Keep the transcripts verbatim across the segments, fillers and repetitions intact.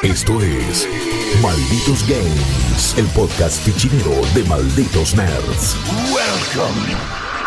Esto es Malditos Games, el podcast fichinero de Malditos Nerds. Welcome,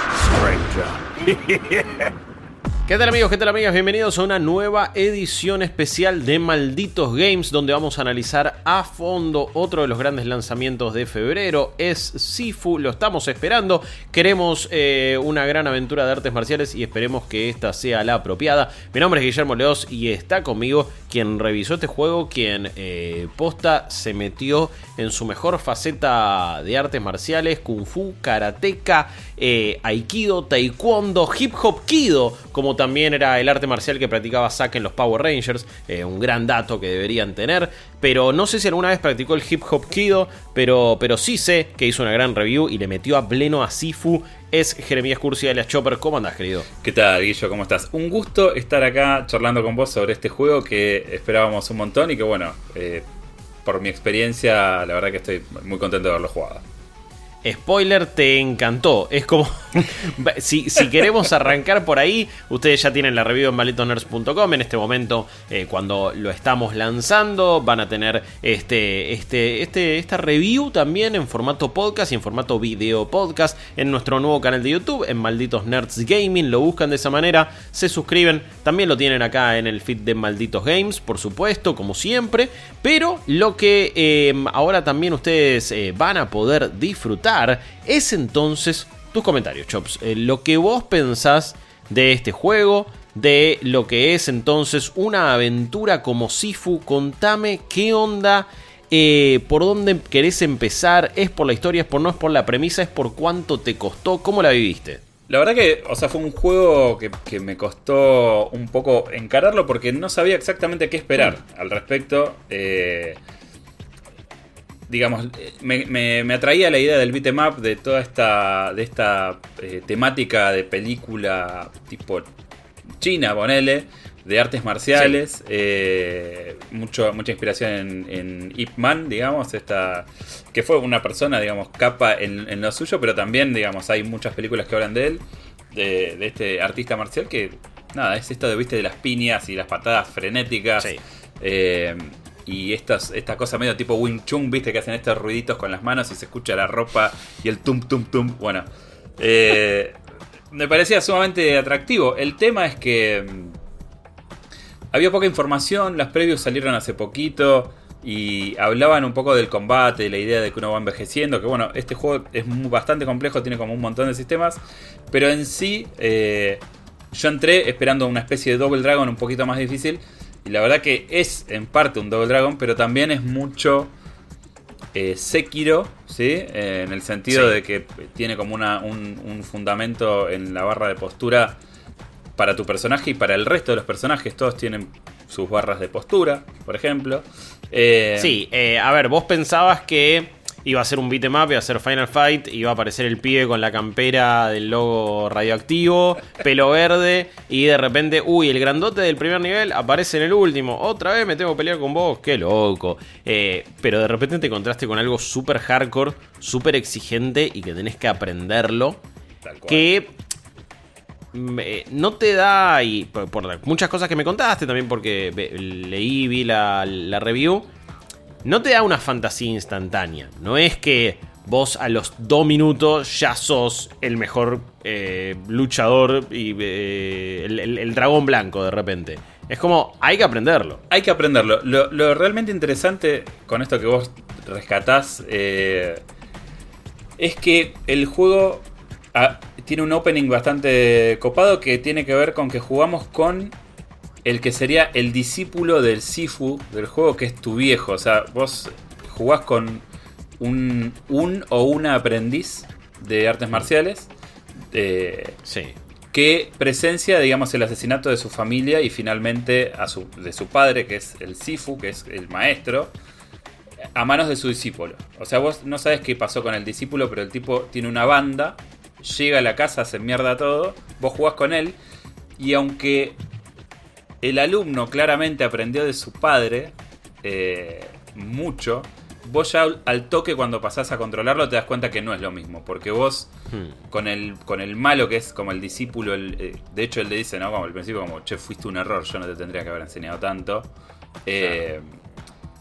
stranger. ¿Qué tal amigos? ¿Qué tal amigas? Bienvenidos a una nueva edición especial de Malditos Games, donde vamos a analizar a fondo otro de los grandes lanzamientos de febrero. Es Sifu, lo estamos esperando. Queremos eh, una gran aventura de artes marciales y esperemos que esta sea la apropiada. Mi nombre es Guillermo Leoz y está conmigo quien revisó este juego, quien eh, posta se metió en su mejor faceta de artes marciales: Kung Fu, Karateka, eh, Aikido, Taekwondo, Hip Hop Kido, como también era el arte marcial que practicaba Zack en los Power Rangers. Eh, un gran dato que deberían tener. Pero no sé si alguna vez practicó el Hip Hop Kido, pero, pero sí sé que hizo una gran review y le metió a pleno a Sifu. Es Jeremías Cursi alias Chopper. ¿Cómo andás, querido? ¿Qué tal, Guillo? ¿Cómo estás? Un gusto estar acá charlando con vos sobre este juego que esperábamos un montón y que, bueno, eh, por mi experiencia, la verdad que estoy muy contento de haberlo jugado. Spoiler, te encantó. Es como... si, si queremos arrancar por ahí, ustedes ya tienen la review en malditos nerds punto com. En este momento, eh, cuando lo estamos lanzando, van a tener este, este, este, esta review también en formato podcast y en formato video podcast en nuestro nuevo canal de YouTube, en Malditos Nerds Gaming. Lo buscan de esa manera, se suscriben. También lo tienen acá en el feed de Malditos Games, por supuesto, como siempre. Pero lo que eh, ahora también ustedes eh, van a poder disfrutar es entonces tus comentarios, Chops. Eh, lo que vos pensás de este juego, de lo que es entonces una aventura como Sifu. Contame qué onda, eh, por dónde querés empezar. ¿Es por la historia, es por no, es por la premisa, es por cuánto te costó? ¿Cómo la viviste? La verdad que, o sea, fue un juego que, que me costó un poco encararlo porque no sabía exactamente qué esperar mm. al respecto. Eh... Digamos, me, me, me atraía la idea del beat 'em up, de toda esta, de esta eh, temática de película tipo china, ponele, de artes marciales. Sí. Eh, mucho, mucha inspiración en, en Ip Man, digamos, esta, que fue una persona, digamos, capa en, en lo suyo, pero también, digamos, hay muchas películas que hablan de él, de, de este artista marcial que, nada, es esto de, viste, de las piñas y las patadas frenéticas. Sí. Eh, Y estas, esta cosa medio tipo Wing Chun, viste, que hacen estos ruiditos con las manos y se escucha la ropa y el tum tum tum. Bueno, eh, me parecía sumamente atractivo. El tema es que mmm, había poca información, las previews salieron hace poquito y hablaban un poco del combate, de la idea de que uno va envejeciendo. Que bueno, este juego es muy, bastante complejo, tiene como un montón de sistemas, pero en sí eh, yo entré esperando una especie de Double Dragon un poquito más difícil. Y la verdad que es en parte un Double Dragon, pero también es mucho eh, Sekiro, ¿sí? Eh, en el sentido sí. de que tiene como una, un, un fundamento en la barra de postura para tu personaje y para el resto de los personajes. Todos tienen sus barras de postura, por ejemplo. Eh, sí, eh, a ver, vos pensabas que iba a ser un beat 'em up, iba a ser Final Fight, iba a aparecer el pibe con la campera del logo radioactivo, pelo verde, y de repente, uy, el grandote del primer nivel aparece en el último. Otra vez me tengo que pelear con vos, qué loco. Eh, pero de repente te encontraste con algo súper hardcore, súper exigente y que tenés que aprenderlo. Tal cual. Que eh, no te da, y por, por muchas cosas que me contaste, también porque leí, vi la, la review. No te da una fantasía instantánea. No es que vos a los dos minutos ya sos el mejor eh, luchador y eh, el, el, el dragón blanco de repente. Es como, hay que aprenderlo. Hay que aprenderlo. Lo, lo realmente interesante con esto que vos rescatás eh, es que el juego ah, tiene un opening bastante copado que tiene que ver con que jugamos con el que sería el discípulo del Sifu del juego, que es tu viejo. O sea, vos jugás con un, un o una aprendiz de artes marciales eh, sí. que presencia, digamos, el asesinato de su familia y finalmente a su, de su padre, que es el Sifu, que es el maestro, a manos de su discípulo. O sea, vos no sabés qué pasó con el discípulo, pero el tipo tiene una banda, llega a la casa, se mierda todo, vos jugás con él y aunque el alumno claramente aprendió de su padre eh, mucho, vos ya al toque cuando pasás a controlarlo te das cuenta que no es lo mismo, porque vos hmm. con el con el malo que es como el discípulo, el, eh, de hecho él le dice, ¿no? Como al principio como, che, fuiste un error, yo no te tendría que haber enseñado tanto. Eh, claro.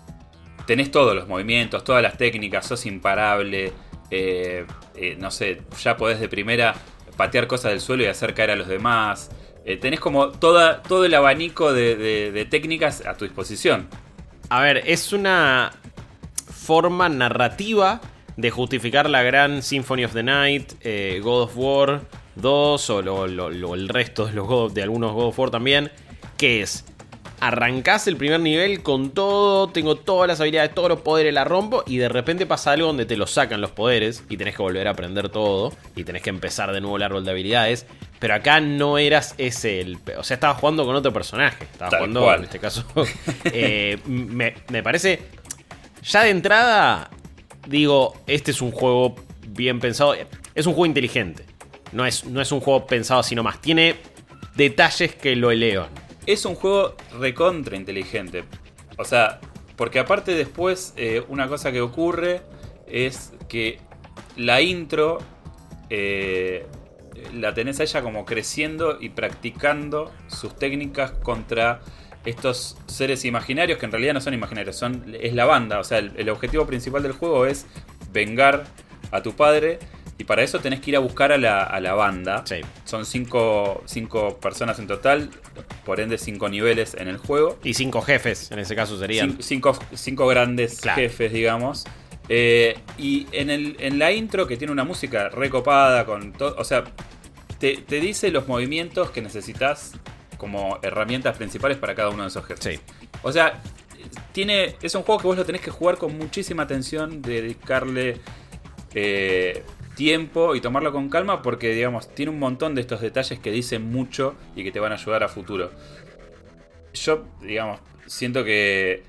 tenés todos los movimientos, todas las técnicas, sos imparable. Eh, eh, no sé, ya podés de primera patear cosas del suelo y hacer caer a los demás. Eh, tenés como toda, todo el abanico de, de, de técnicas a tu disposición. A ver, es una forma narrativa de justificar la gran Symphony of the Night, eh, God of War dos o lo, lo, lo, el resto de, los God, de algunos God of War también, que es, arrancás el primer nivel con todo, tengo todas las habilidades, todos los poderes, la rompo, y de repente pasa algo donde te lo sacan los poderes y tenés que volver a aprender todo y tenés que empezar de nuevo el árbol de habilidades. Pero acá no eras ese, el, o sea, estabas jugando con otro personaje, estabas Tal jugando, cual. en este caso, eh, me, me parece, ya de entrada, digo, este es un juego bien pensado, es un juego inteligente, no es, no es un juego pensado así nomás, tiene detalles que lo elevan. Es un juego recontra inteligente. O sea, porque aparte después, eh, una cosa que ocurre es que la intro eh, la tenés a ella como creciendo y practicando sus técnicas contra estos seres imaginarios, que en realidad no son imaginarios, son, es la banda. O sea, el, el objetivo principal del juego es vengar a tu padre. Y para eso tenés que ir a buscar a la, a la banda. Sí. Son cinco, cinco personas en total, por ende cinco niveles en el juego. Y cinco jefes, en ese caso serían. Cin- cinco, cinco grandes Claro. jefes, digamos. Eh, y en, el, en la intro, que tiene una música recopada, con todo, o sea, te, te dice los movimientos que necesitas como herramientas principales para cada uno de esos jefes. Sí. O sea, tiene, es un juego que vos lo tenés que jugar con muchísima atención, dedicarle eh, tiempo y tomarlo con calma, porque digamos tiene un montón de estos detalles que dicen mucho y que te van a ayudar a futuro. Yo, digamos, siento que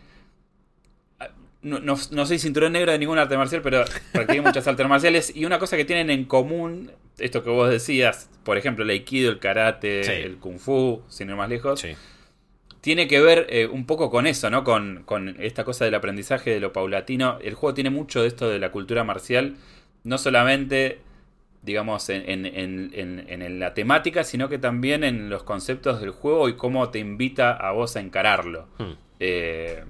no, no, no soy cinturón negro de ningún arte marcial, pero practiqué muchas artes marciales, y una cosa que tienen en común, esto que vos decías, por ejemplo el aikido, el karate, Sí. el kung fu, sin ir más lejos, Sí. tiene que ver eh, un poco con eso, ¿no? Con, con esta cosa del aprendizaje, de lo paulatino. El juego tiene mucho de esto de la cultura marcial, no solamente, digamos, en, en, en, en, en la temática, sino que también en los conceptos del juego y cómo te invita a vos a encararlo. Hmm. Eh,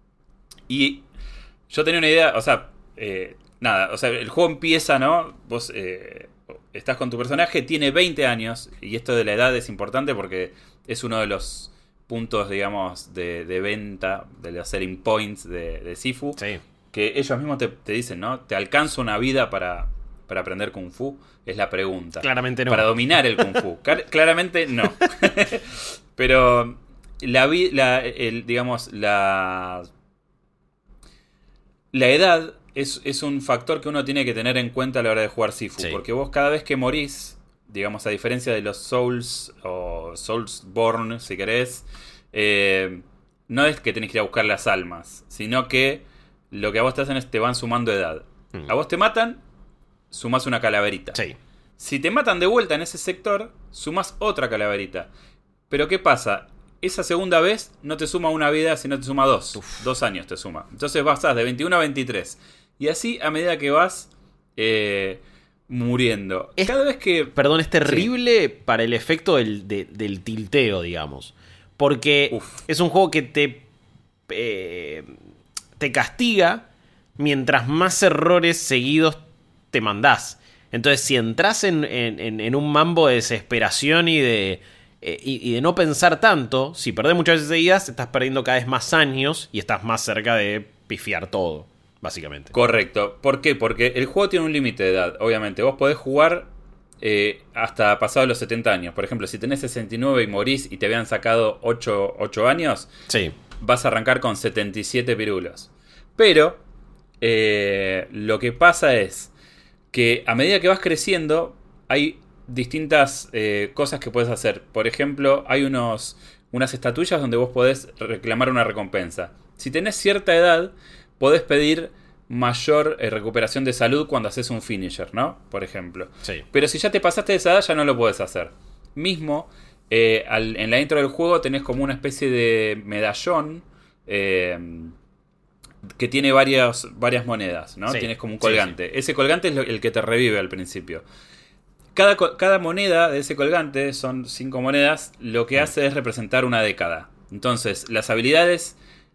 y yo tenía una idea, o sea, eh, nada, o sea, el juego empieza, ¿no? Vos eh, estás con tu personaje, tiene veinte años, y esto de la edad es importante porque es uno de los puntos, digamos, de, de venta, de los selling points de, de Sifu, Sí. que ellos mismos te, te dicen, ¿no? ¿Te alcanza una vida para, para aprender Kung Fu? Es la pregunta. Claramente no. Para dominar el Kung Fu. Clar- claramente no. Pero la, vi- la el, digamos, la, la edad es, es un factor que uno tiene que tener en cuenta a la hora de jugar Sifu. Sí. Porque vos cada vez que morís, digamos, a diferencia de los Souls o Soulsborne, si querés, eh, no es que tenés que ir a buscar las almas, sino que lo que a vos te hacen es te van sumando edad. Mm. A vos te matan, sumás una calaverita. Sí. Si te matan de vuelta en ese sector, sumás otra calaverita. Pero ¿qué pasa? Esa segunda vez no te suma una vida, sino te suma dos. Uf. Dos años te suma. Entonces vas de veintiuno a veintitrés. Y así a medida que vas eh, muriendo. Es- Cada vez que... Perdón, es terrible para el efecto del, de- del tilteo, digamos. Porque Uf. es un juego que te, eh, te castiga mientras más errores seguidos te mandás. Entonces, si entras en, en- en- en un mambo de desesperación y de, eh, y, y de no pensar tanto, si perdés muchas veces seguidas, estás perdiendo cada vez más años y estás más cerca de pifiar todo, básicamente. Correcto. ¿Por qué? Porque el juego tiene un límite de edad, obviamente. Vos podés jugar eh, hasta pasados los setenta años. Por ejemplo, si tenés sesenta y nueve y morís y te habían sacado ocho, ocho años, Sí. vas a arrancar con setenta y siete pirulos. Pero eh, lo que pasa es que a medida que vas creciendo hay distintas eh, cosas que puedes hacer. Por ejemplo, hay unos, unas estatuillas donde vos podés reclamar una recompensa. Si tenés cierta edad, podés pedir mayor eh, recuperación de salud cuando haces un finisher, ¿no? Por ejemplo. Sí. Pero si ya te pasaste de esa edad, ya no lo podés hacer. Mismo, eh, al- en la intro del juego tenés como una especie de medallón eh, que tiene varias, varias monedas, ¿no? Sí, Tienes como un sí, colgante. Ese colgante es lo- el que te revive al principio. Cada, co- cada moneda de ese colgante, son cinco monedas, lo que hace es representar una década. Entonces, las habilidades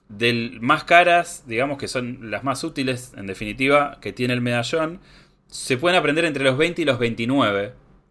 del más caras, digamos que son las más útiles, en definitiva, que tiene el medallón, se pueden aprender entre los veinte y los veintinueve.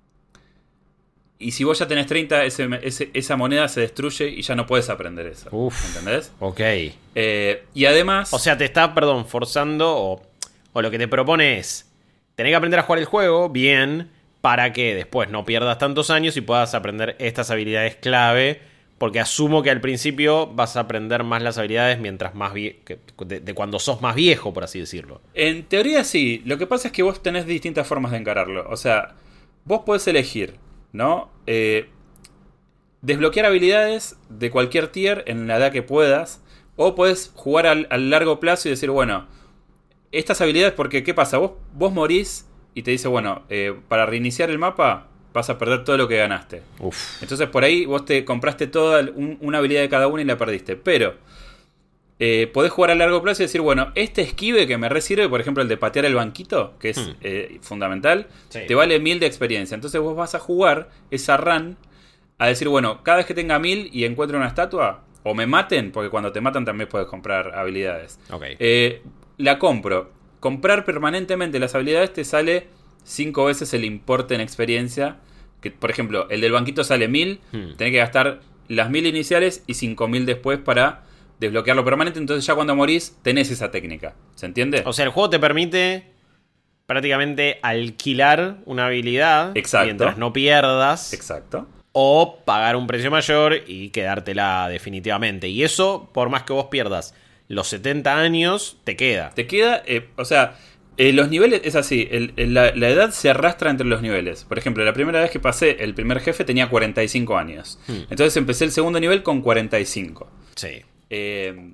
Y si vos ya tenés treinta, ese, ese, esa moneda se destruye y ya no puedes aprender eso. Uf, ¿entendés? Ok. Eh, y además... O sea, te está, perdón, forzando o, o lo que te propone es tener que aprender a jugar el juego bien para que después no pierdas tantos años y puedas aprender estas habilidades clave. Porque asumo que al principio vas a aprender más las habilidades mientras más vie- de, de cuando sos más viejo, por así decirlo. En teoría sí. Lo que pasa es que vos tenés distintas formas de encararlo. O sea, vos podés elegir, ¿no? Eh, desbloquear habilidades de cualquier tier en la edad que puedas. O podés jugar al, al largo plazo y decir, bueno, estas habilidades, porque ¿qué pasa? Vos, vos morís y te dice, bueno, eh, para reiniciar el mapa vas a perder todo lo que ganaste. Uf. Entonces por ahí vos te compraste toda un, una habilidad de cada una y la perdiste. Pero eh, podés jugar a largo plazo y decir, bueno, este esquive que me resirve, por ejemplo el de patear el banquito, que es Hmm. eh, fundamental, Sí. te vale mil de experiencia. Entonces vos vas a jugar esa run a decir, bueno, cada vez que tenga mil y encuentre una estatua, o me maten, porque cuando te matan también puedes comprar habilidades. Ok. Eh, la compro. Comprar permanentemente las habilidades te sale cinco veces el importe en experiencia. Que, por ejemplo, el del banquito sale mil. Hmm. Tenés que gastar las mil iniciales y cinco mil después para desbloquearlo permanente. Entonces ya cuando morís tenés esa técnica. ¿Se entiende? O sea, el juego te permite prácticamente alquilar una habilidad Exacto. mientras no pierdas. Exacto. O pagar un precio mayor y quedártela definitivamente. Y eso, por más que vos pierdas los setenta años, te queda. Te queda, eh, o sea, eh, los niveles es así, el, el, la, la edad se arrastra entre los niveles. Por ejemplo, la primera vez que pasé el primer jefe tenía cuarenta y cinco años. Hmm. Entonces empecé el segundo nivel con cuarenta y cinco. Sí. Eh,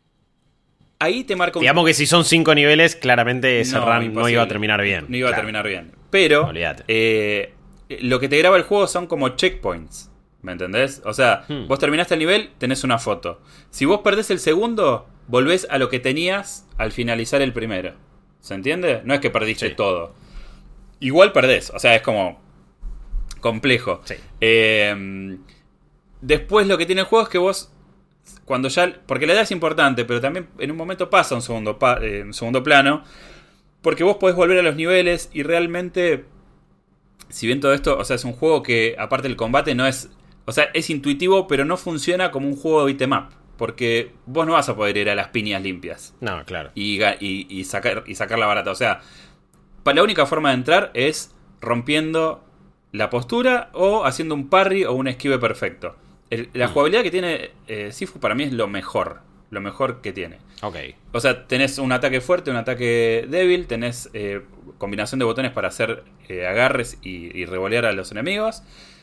ahí te marca un... Digamos que si son cinco niveles, claramente ese No, run no imposible. iba a terminar bien. No iba Claro. a terminar bien. Pero Olvídate. eh, lo que te graba el juego son como checkpoints. ¿Me entendés? O sea, Hmm. vos terminaste el nivel, tenés una foto. Si vos perdés el segundo, volvés a lo que tenías al finalizar el primero. ¿Se entiende? No es que perdiste Sí. todo. Igual perdés. O sea, es como complejo. Sí. Eh, después lo que tiene el juego es que vos, cuando ya... Porque la edad es importante, pero también en un momento pasa un segundo, pa, eh, un segundo plano. Porque vos podés volver a los niveles y realmente... Si bien todo esto, o sea, es un juego que, aparte del combate, no es... O sea, es intuitivo, pero no funciona como un juego de beat 'em up. Porque vos no vas a poder ir a las piñas limpias No, claro. y, ga- y, y sacar, y sacar la barata. O sea, pa- la única forma de entrar es rompiendo la postura o haciendo un parry o un esquive perfecto. El- la Mm. jugabilidad que tiene eh, Sifu para mí es lo mejor. Lo mejor que tiene. Ok. O sea, tenés un ataque fuerte, un ataque débil, tenés eh, combinación de botones para hacer eh, agarres y, y revolear a los enemigos.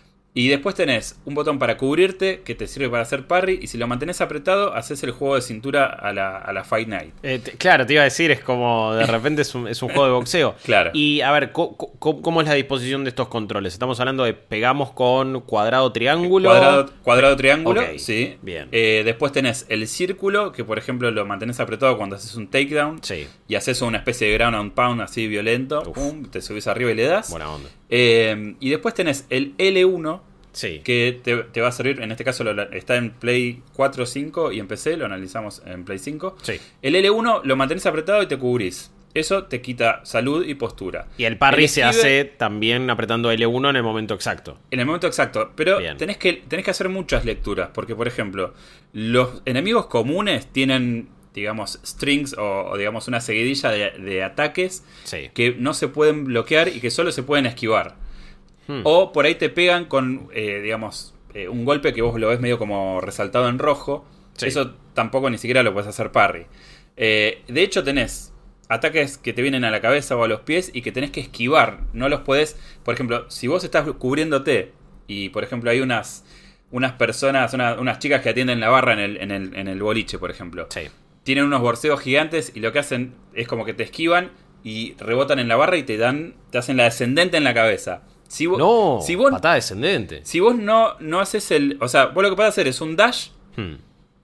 Y después tenés un botón para cubrirte que te sirve para hacer parry. Y si lo mantenés apretado, haces el juego de cintura a la, a la Fight Night. Eh, te- claro, te iba a decir, es como de repente es un, es un juego de boxeo. Claro. Y a ver, co- co- ¿cómo es la disposición de estos controles? Estamos hablando de pegamos con cuadrado, triángulo. Cuadrado, cuadrado triángulo, Ok, sí. bien. Eh, después tenés el círculo, que por ejemplo lo mantenés apretado cuando haces un takedown. Sí, Y haces una especie de ground and pound así violento. Uf. Pum, te subís arriba y le das. buena onda. Eh, y después tenés el L uno. Sí. Que te, te va a servir, en este caso lo- está en Play cuatro, cinco y en P C, lo analizamos en Play cinco. Sí. El L uno lo mantenés apretado y te cubrís. Eso te quita salud y postura. Y el parry El se esquive- hace también apretando L uno en el momento exacto. En el momento exacto. Pero Bien. tenés que, tenés que hacer muchas lecturas. Porque, por ejemplo, los enemigos comunes tienen, digamos, strings o, o, digamos, una seguidilla de, de ataques Sí. que no se pueden bloquear y que solo se pueden esquivar. Hmm. O por ahí te pegan con, eh, digamos, eh, un golpe que vos lo ves medio como resaltado en rojo. Sí. Eso tampoco ni siquiera lo puedes hacer parry. Eh, de hecho tenés ataques que te vienen a la cabeza o a los pies y que tenés que esquivar. No los podés... Por ejemplo, si vos estás cubriéndote y, por ejemplo, hay unas, unas personas, una- unas chicas que atienden la barra en el, en el, en el boliche, por ejemplo. Sí. Tienen unos borseos gigantes y lo que hacen es como que te esquivan y rebotan en la barra y te dan te hacen la descendente en la cabeza. Si vos, No, si vos, patada descendente. si vos no, no haces el... O sea, vos lo que podés hacer es un dash, Hmm.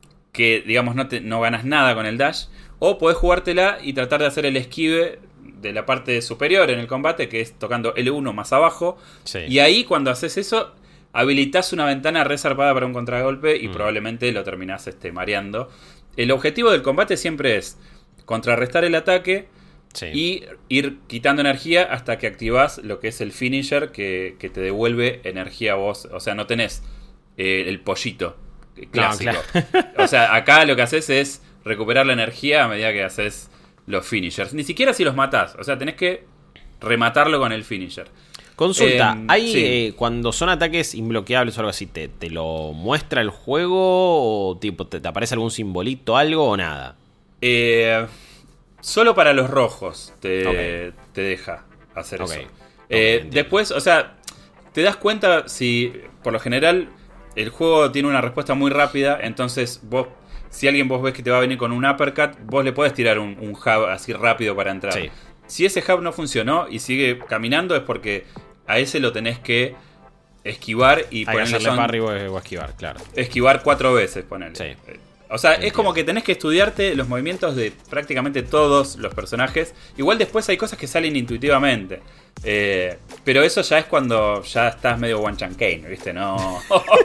que digamos no, te, no ganas nada con el dash, o podés jugártela y tratar de hacer el esquive de la parte superior en el combate, que es tocando L uno más abajo. Sí. Y ahí cuando haces eso, habilitás una ventana resarpada para un contragolpe y Mm. probablemente lo terminás este, mareando. el objetivo del combate siempre es contrarrestar el ataque Sí. y ir quitando energía hasta que activás lo que es el finisher que, que te devuelve energía a vos. O sea, no tenés eh, el pollito clásico. No, claro. O sea, acá lo que haces es recuperar la energía a medida que haces los finishers. Ni siquiera si los matás. O sea, tenés que rematarlo con el finisher. Consulta, Eh, ¿hay sí. eh, cuando son ataques inbloqueables o algo así, ¿te, te lo muestra el juego? ¿O tipo te, te aparece algún simbolito, algo o nada? Eh, solo para los rojos te, Ok. te deja hacer Ok. eso. Ok, Eh, entiendo. después, o sea, te das cuenta si, por lo general, el juego tiene una respuesta muy rápida. Entonces, vos, si alguien vos ves que te va a venir con un uppercut, vos le podés tirar un, un jab así rápido para entrar. Sí. Si ese jab no funcionó y sigue caminando, es porque a ese lo tenés que esquivar y Hay que ponerle hacerle son- parry o, o esquivar, claro. esquivar cuatro veces, ponele. Sí. Eh, O sea, Entiendo. es como que tenés que estudiarte los movimientos de prácticamente todos los personajes. Igual después hay cosas que salen intuitivamente. Eh, pero eso ya es cuando ya estás medio One Chan Kane, ¿viste? No.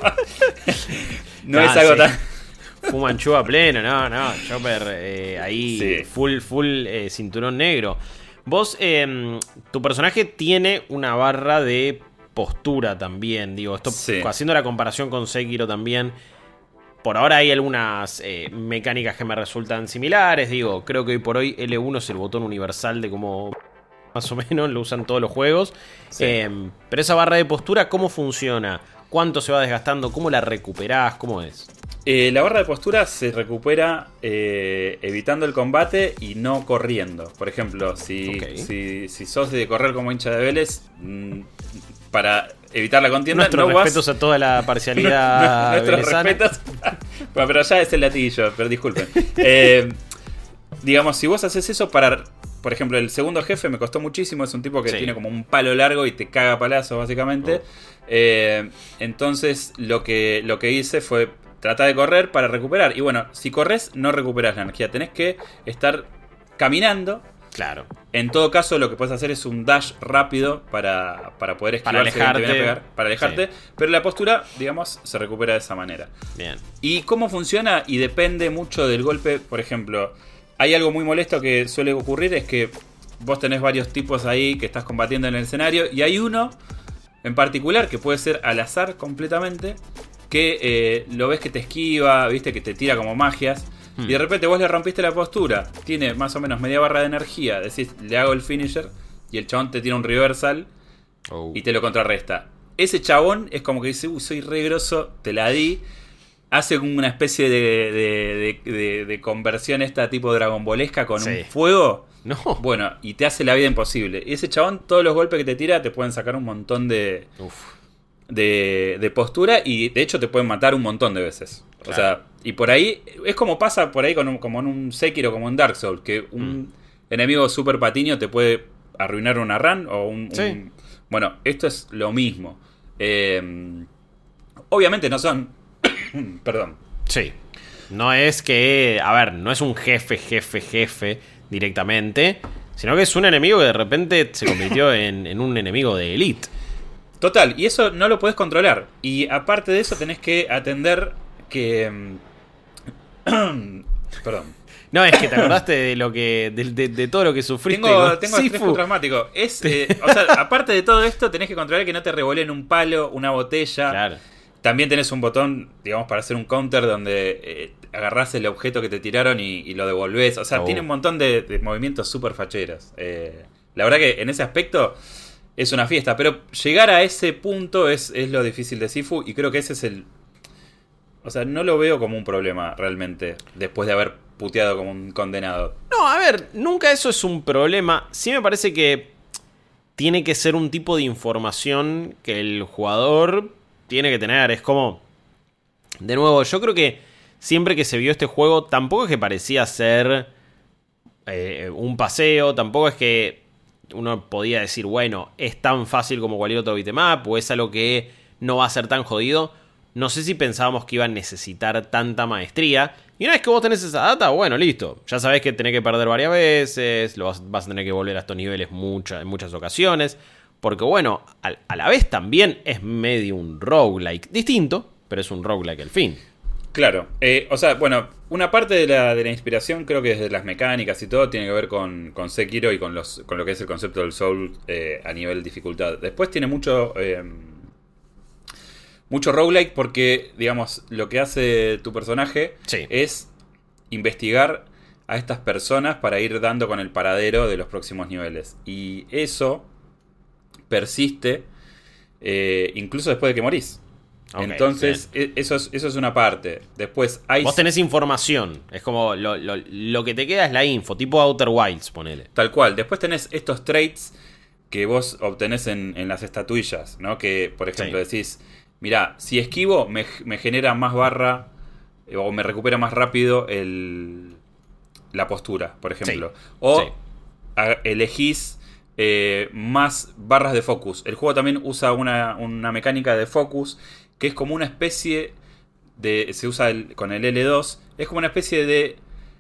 no Ah, es algo sí. tan. Fumanchu a pleno, no, no. Chopper eh, ahí Sí. full, full eh, cinturón negro. Vos, eh, tu personaje tiene una barra de postura también, digo. Esto Sí. haciendo la comparación con Sekiro también. Por ahora hay algunas eh, mecánicas que me resultan similares. Digo, creo que hoy por hoy L uno es el botón universal de como más o menos lo usan todos los juegos. Sí. Eh, pero esa barra de postura, ¿cómo funciona? ¿Cuánto se va desgastando? ¿Cómo la recuperás? ¿Cómo es? Eh, la barra de postura se recupera eh, evitando el combate y no corriendo. Por ejemplo, si, Ok. si, si sos de correr como hincha de Vélez, mmm, para evitar la contienda, Nuestros no vas- respetos a toda la parcialidad Nuestros velezana. respetos. Bueno, pero ya es el latillo, pero disculpen. Eh, digamos, si vos haces eso para... Por ejemplo, el segundo jefe me costó muchísimo. Es un tipo que Sí. tiene como un palo largo y te caga palazos, básicamente. Oh. Eh, entonces, lo que, lo que hice fue tratar de correr para recuperar. Y bueno, si corres, no recuperas la energía. Tenés que estar caminando. Claro. En todo caso, lo que puedes hacer es un dash rápido para, para poder esquivar Para si alguien te viene a alejarte. pegar, para alejarte. Pero la postura, digamos, se recupera de esa manera. Bien. ¿Y cómo funciona? Y depende mucho del golpe. Por ejemplo, hay algo muy molesto que suele ocurrir, es que vos tenés varios tipos ahí que estás combatiendo en el escenario, y hay uno en particular que puede ser al azar completamente, que eh, lo ves que te esquiva, viste, que te tira como magias, Hmm. y de repente vos le rompiste la postura, tiene más o menos media barra de energía, decís, le hago el finisher, y el chabón te tira un reversal Oh. y te lo contrarresta. Ese chabón es como que dice, uy, soy re grosso, te la di. Hace como una especie de, de, de, de- de conversión esta tipo dragonbolesca con Sí. un fuego. No. Bueno, y te hace la vida imposible. Y ese chabón, todos los golpes que te tira te pueden sacar un montón de, Uf. de, de postura, y de hecho te pueden matar un montón de veces. O Claro. sea, y por ahí, es como pasa por ahí con un- como en un Sekiro, como en Dark Souls, que un Mm. enemigo super patiño te puede arruinar una run o un... Sí. un- bueno, esto es lo mismo. Eh, obviamente no son... Perdón. Sí. No es que. A ver, no es un jefe, jefe, jefe directamente. Sino que es un enemigo que de repente se convirtió en, en un enemigo de elite. Total, y eso no lo podés controlar. Y aparte de eso tenés que atender que... mm, Perdón. No, es que te acordaste de lo que. De, de- de todo lo que sufriste. Tengo, con tengo estrés Sifu. postraumático. Es, eh, o sea, aparte de todo esto, tenés que controlar que no te revoleen un palo, una botella. Claro. También tenés un botón, digamos, para hacer un counter donde eh, agarrás el objeto que te tiraron y, y lo devolvés. O sea, Oh. tiene un montón de, de movimientos súper facheros. Eh, la verdad que en ese aspecto es una fiesta. Pero llegar a ese punto es, es lo difícil de Sifu, y creo que ese es el... O sea, no lo veo como un problema realmente, después de haber puteado como un condenado. No, a ver, nunca eso es un problema. Sí me parece que tiene que ser un tipo de información que el jugador tiene que tener. Es como... De nuevo, yo creo que siempre que se vio este juego, tampoco es que parecía ser eh, un paseo, tampoco es que uno podía decir, bueno, es tan fácil como cualquier otro beatmap, o es algo que no va a ser tan jodido. No sé si pensábamos que iba a necesitar tanta maestría. Y una vez que vos tenés esa data, bueno, listo. Ya sabés que tenés que perder varias veces, lo vas, vas a tener que volver a estos niveles mucha, en muchas ocasiones. Porque bueno, a, a la vez también es medio un roguelike. Distinto, pero es un roguelike al fin. Claro, eh, o sea, bueno, una parte de la, de la inspiración creo que desde las mecánicas y todo tiene que ver con, con Sekiro y con, los, con lo que es el concepto del Soul eh, a nivel dificultad. Después tiene mucho eh, mucho roguelike porque, digamos, lo que hace tu personaje sí. es investigar a estas personas para ir dando con el paradero de los próximos niveles. Y eso persiste eh, incluso después de que morís. Okay, entonces, bien. eso es, eso es una parte. Después hay... Vos tenés información. Es como lo, lo, lo que te queda es la info, tipo Outer Wilds, ponele. Tal cual. Después tenés estos traits que vos obtenés en, en las estatuillas, ¿no? Que, por ejemplo, sí. decís, mirá, si esquivo me, me genera más barra o me recupera más rápido el, la postura, por ejemplo. Sí. O sí. A, elegís eh, más barras de focus. El juego también usa una, una mecánica de focus que es como una especie de... Se usa el, con el L dos. Es como una especie de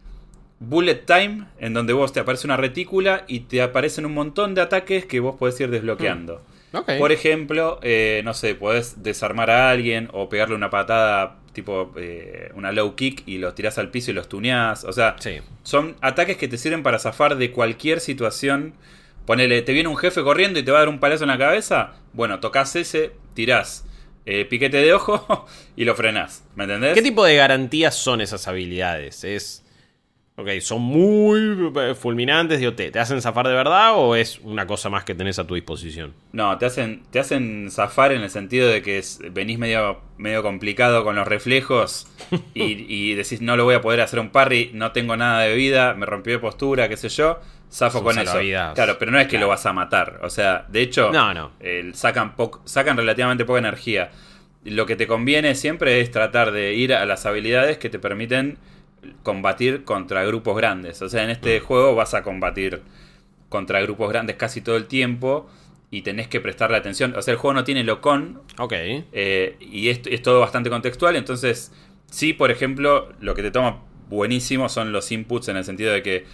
bullet time, en donde vos te aparece una retícula y te aparecen un montón de ataques que vos podés ir desbloqueando. Mm. Okay. Por ejemplo, eh, no sé, podés desarmar a alguien o pegarle una patada tipo eh, una low kick y los tirás al piso y los tuneás. O sea, sí. son ataques que te sirven para zafar de cualquier situación. Ponele, te viene un jefe corriendo y te va a dar un palazo en la cabeza. Bueno, tocas ese, tirás Eh, piquete de ojo y lo frenás, ¿me entendés? ¿Qué tipo de garantías son esas habilidades? ¿Es ok, son muy fulminantes, digo, ¿te, ¿te hacen zafar de verdad o es una cosa más que tenés a tu disposición? No, te hacen, te hacen zafar en el sentido de que es, venís medio, medio complicado con los reflejos y, y decís no lo voy a poder hacer un parry, no tengo nada de vida, me rompió de postura, qué sé yo. Zafo con eso. Claro, pero no es que claro. lo vas a matar. O sea, de hecho, no, no. Eh, sacan, po- sacan relativamente poca energía. Lo que te conviene siempre es tratar de ir a las habilidades que te permiten combatir contra grupos grandes. O sea, en este mm. juego vas a combatir contra grupos grandes casi todo el tiempo y tenés que prestarle atención. O sea, el juego no tiene locón. Ok. Eh, y es, es todo bastante contextual. Entonces, sí, por ejemplo, lo que te toma buenísimo son los inputs en el sentido de que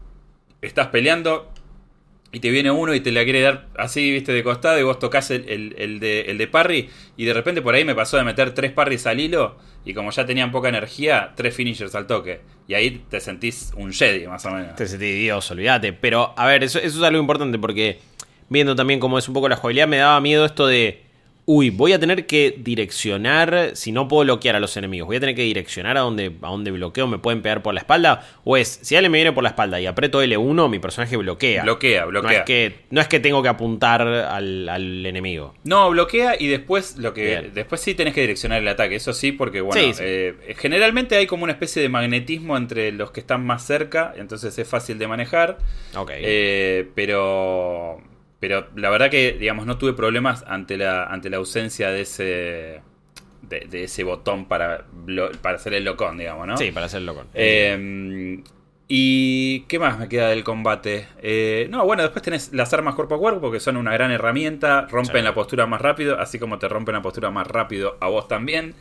estás peleando y te viene uno y te la quiere dar así, viste, de costado y vos tocás el, el, el, de, el de parry y de repente por ahí me pasó de meter tres parries al hilo y como ya tenían poca energía, tres finishers al toque. Y ahí te sentís un Jedi, más o menos. Te sentís Dios, olvídate. Pero, a ver, eso, eso es algo importante porque viendo también cómo es un poco la jugabilidad, me daba miedo esto de... Uy, voy a tener que direccionar, si no puedo bloquear a los enemigos, voy a tener que direccionar a donde, a donde bloqueo, me pueden pegar por la espalda. O es, si alguien me viene por la espalda y aprieto L uno, mi personaje bloquea. Bloquea, bloquea. No es que, no es que tengo que apuntar al, al enemigo. No, bloquea y después lo que Bien. después sí tenés que direccionar el ataque. Eso sí, porque bueno, sí, sí. Eh, generalmente hay como una especie de magnetismo entre los que están más cerca, entonces es fácil de manejar. Ok. Eh, pero... Pero la verdad que, digamos, no tuve problemas ante la ante la ausencia de ese de, de ese botón para, para hacer el locón, digamos, ¿no? Sí, para hacer el locón. Eh, ¿Y qué más me queda del combate? Eh, no, bueno, después tenés las armas cuerpo a cuerpo, que son una gran herramienta. Rompen sí. la postura más rápido, así como te rompen la postura más rápido a vos también.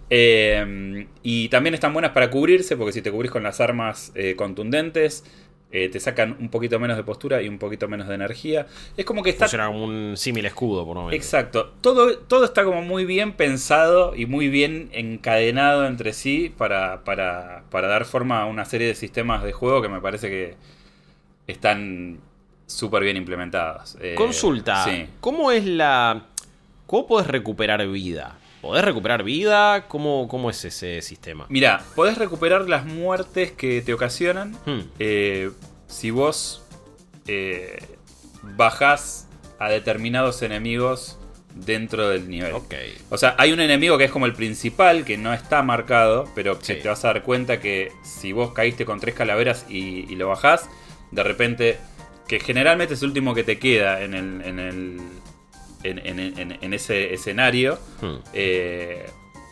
Eh, y también están buenas para cubrirse, porque si te cubrís con las armas eh, contundentes... Eh, te sacan un poquito menos de postura y un poquito menos de energía. Es como que está... Funciona como un símil escudo, por lo menos. Exacto. Todo, todo está como muy bien pensado y muy bien encadenado entre sí para, para, para dar forma a una serie de sistemas de juego que me parece que están súper bien implementados. Eh, Consulta. Sí. ¿Cómo es la... ¿Cómo podés recuperar vida? ¿Podés recuperar vida? ¿Cómo, cómo es ese sistema? Mirá, podés recuperar las muertes que te ocasionan hmm. eh, si vos eh, bajás a determinados enemigos dentro del nivel. Okay. O sea, hay un enemigo que es como el principal, que no está marcado, pero que sí. te vas a dar cuenta que si vos caíste con tres calaveras y, y lo bajás, de repente, que generalmente es el último que te queda en el... En el En, en, en, en ese escenario hmm. eh,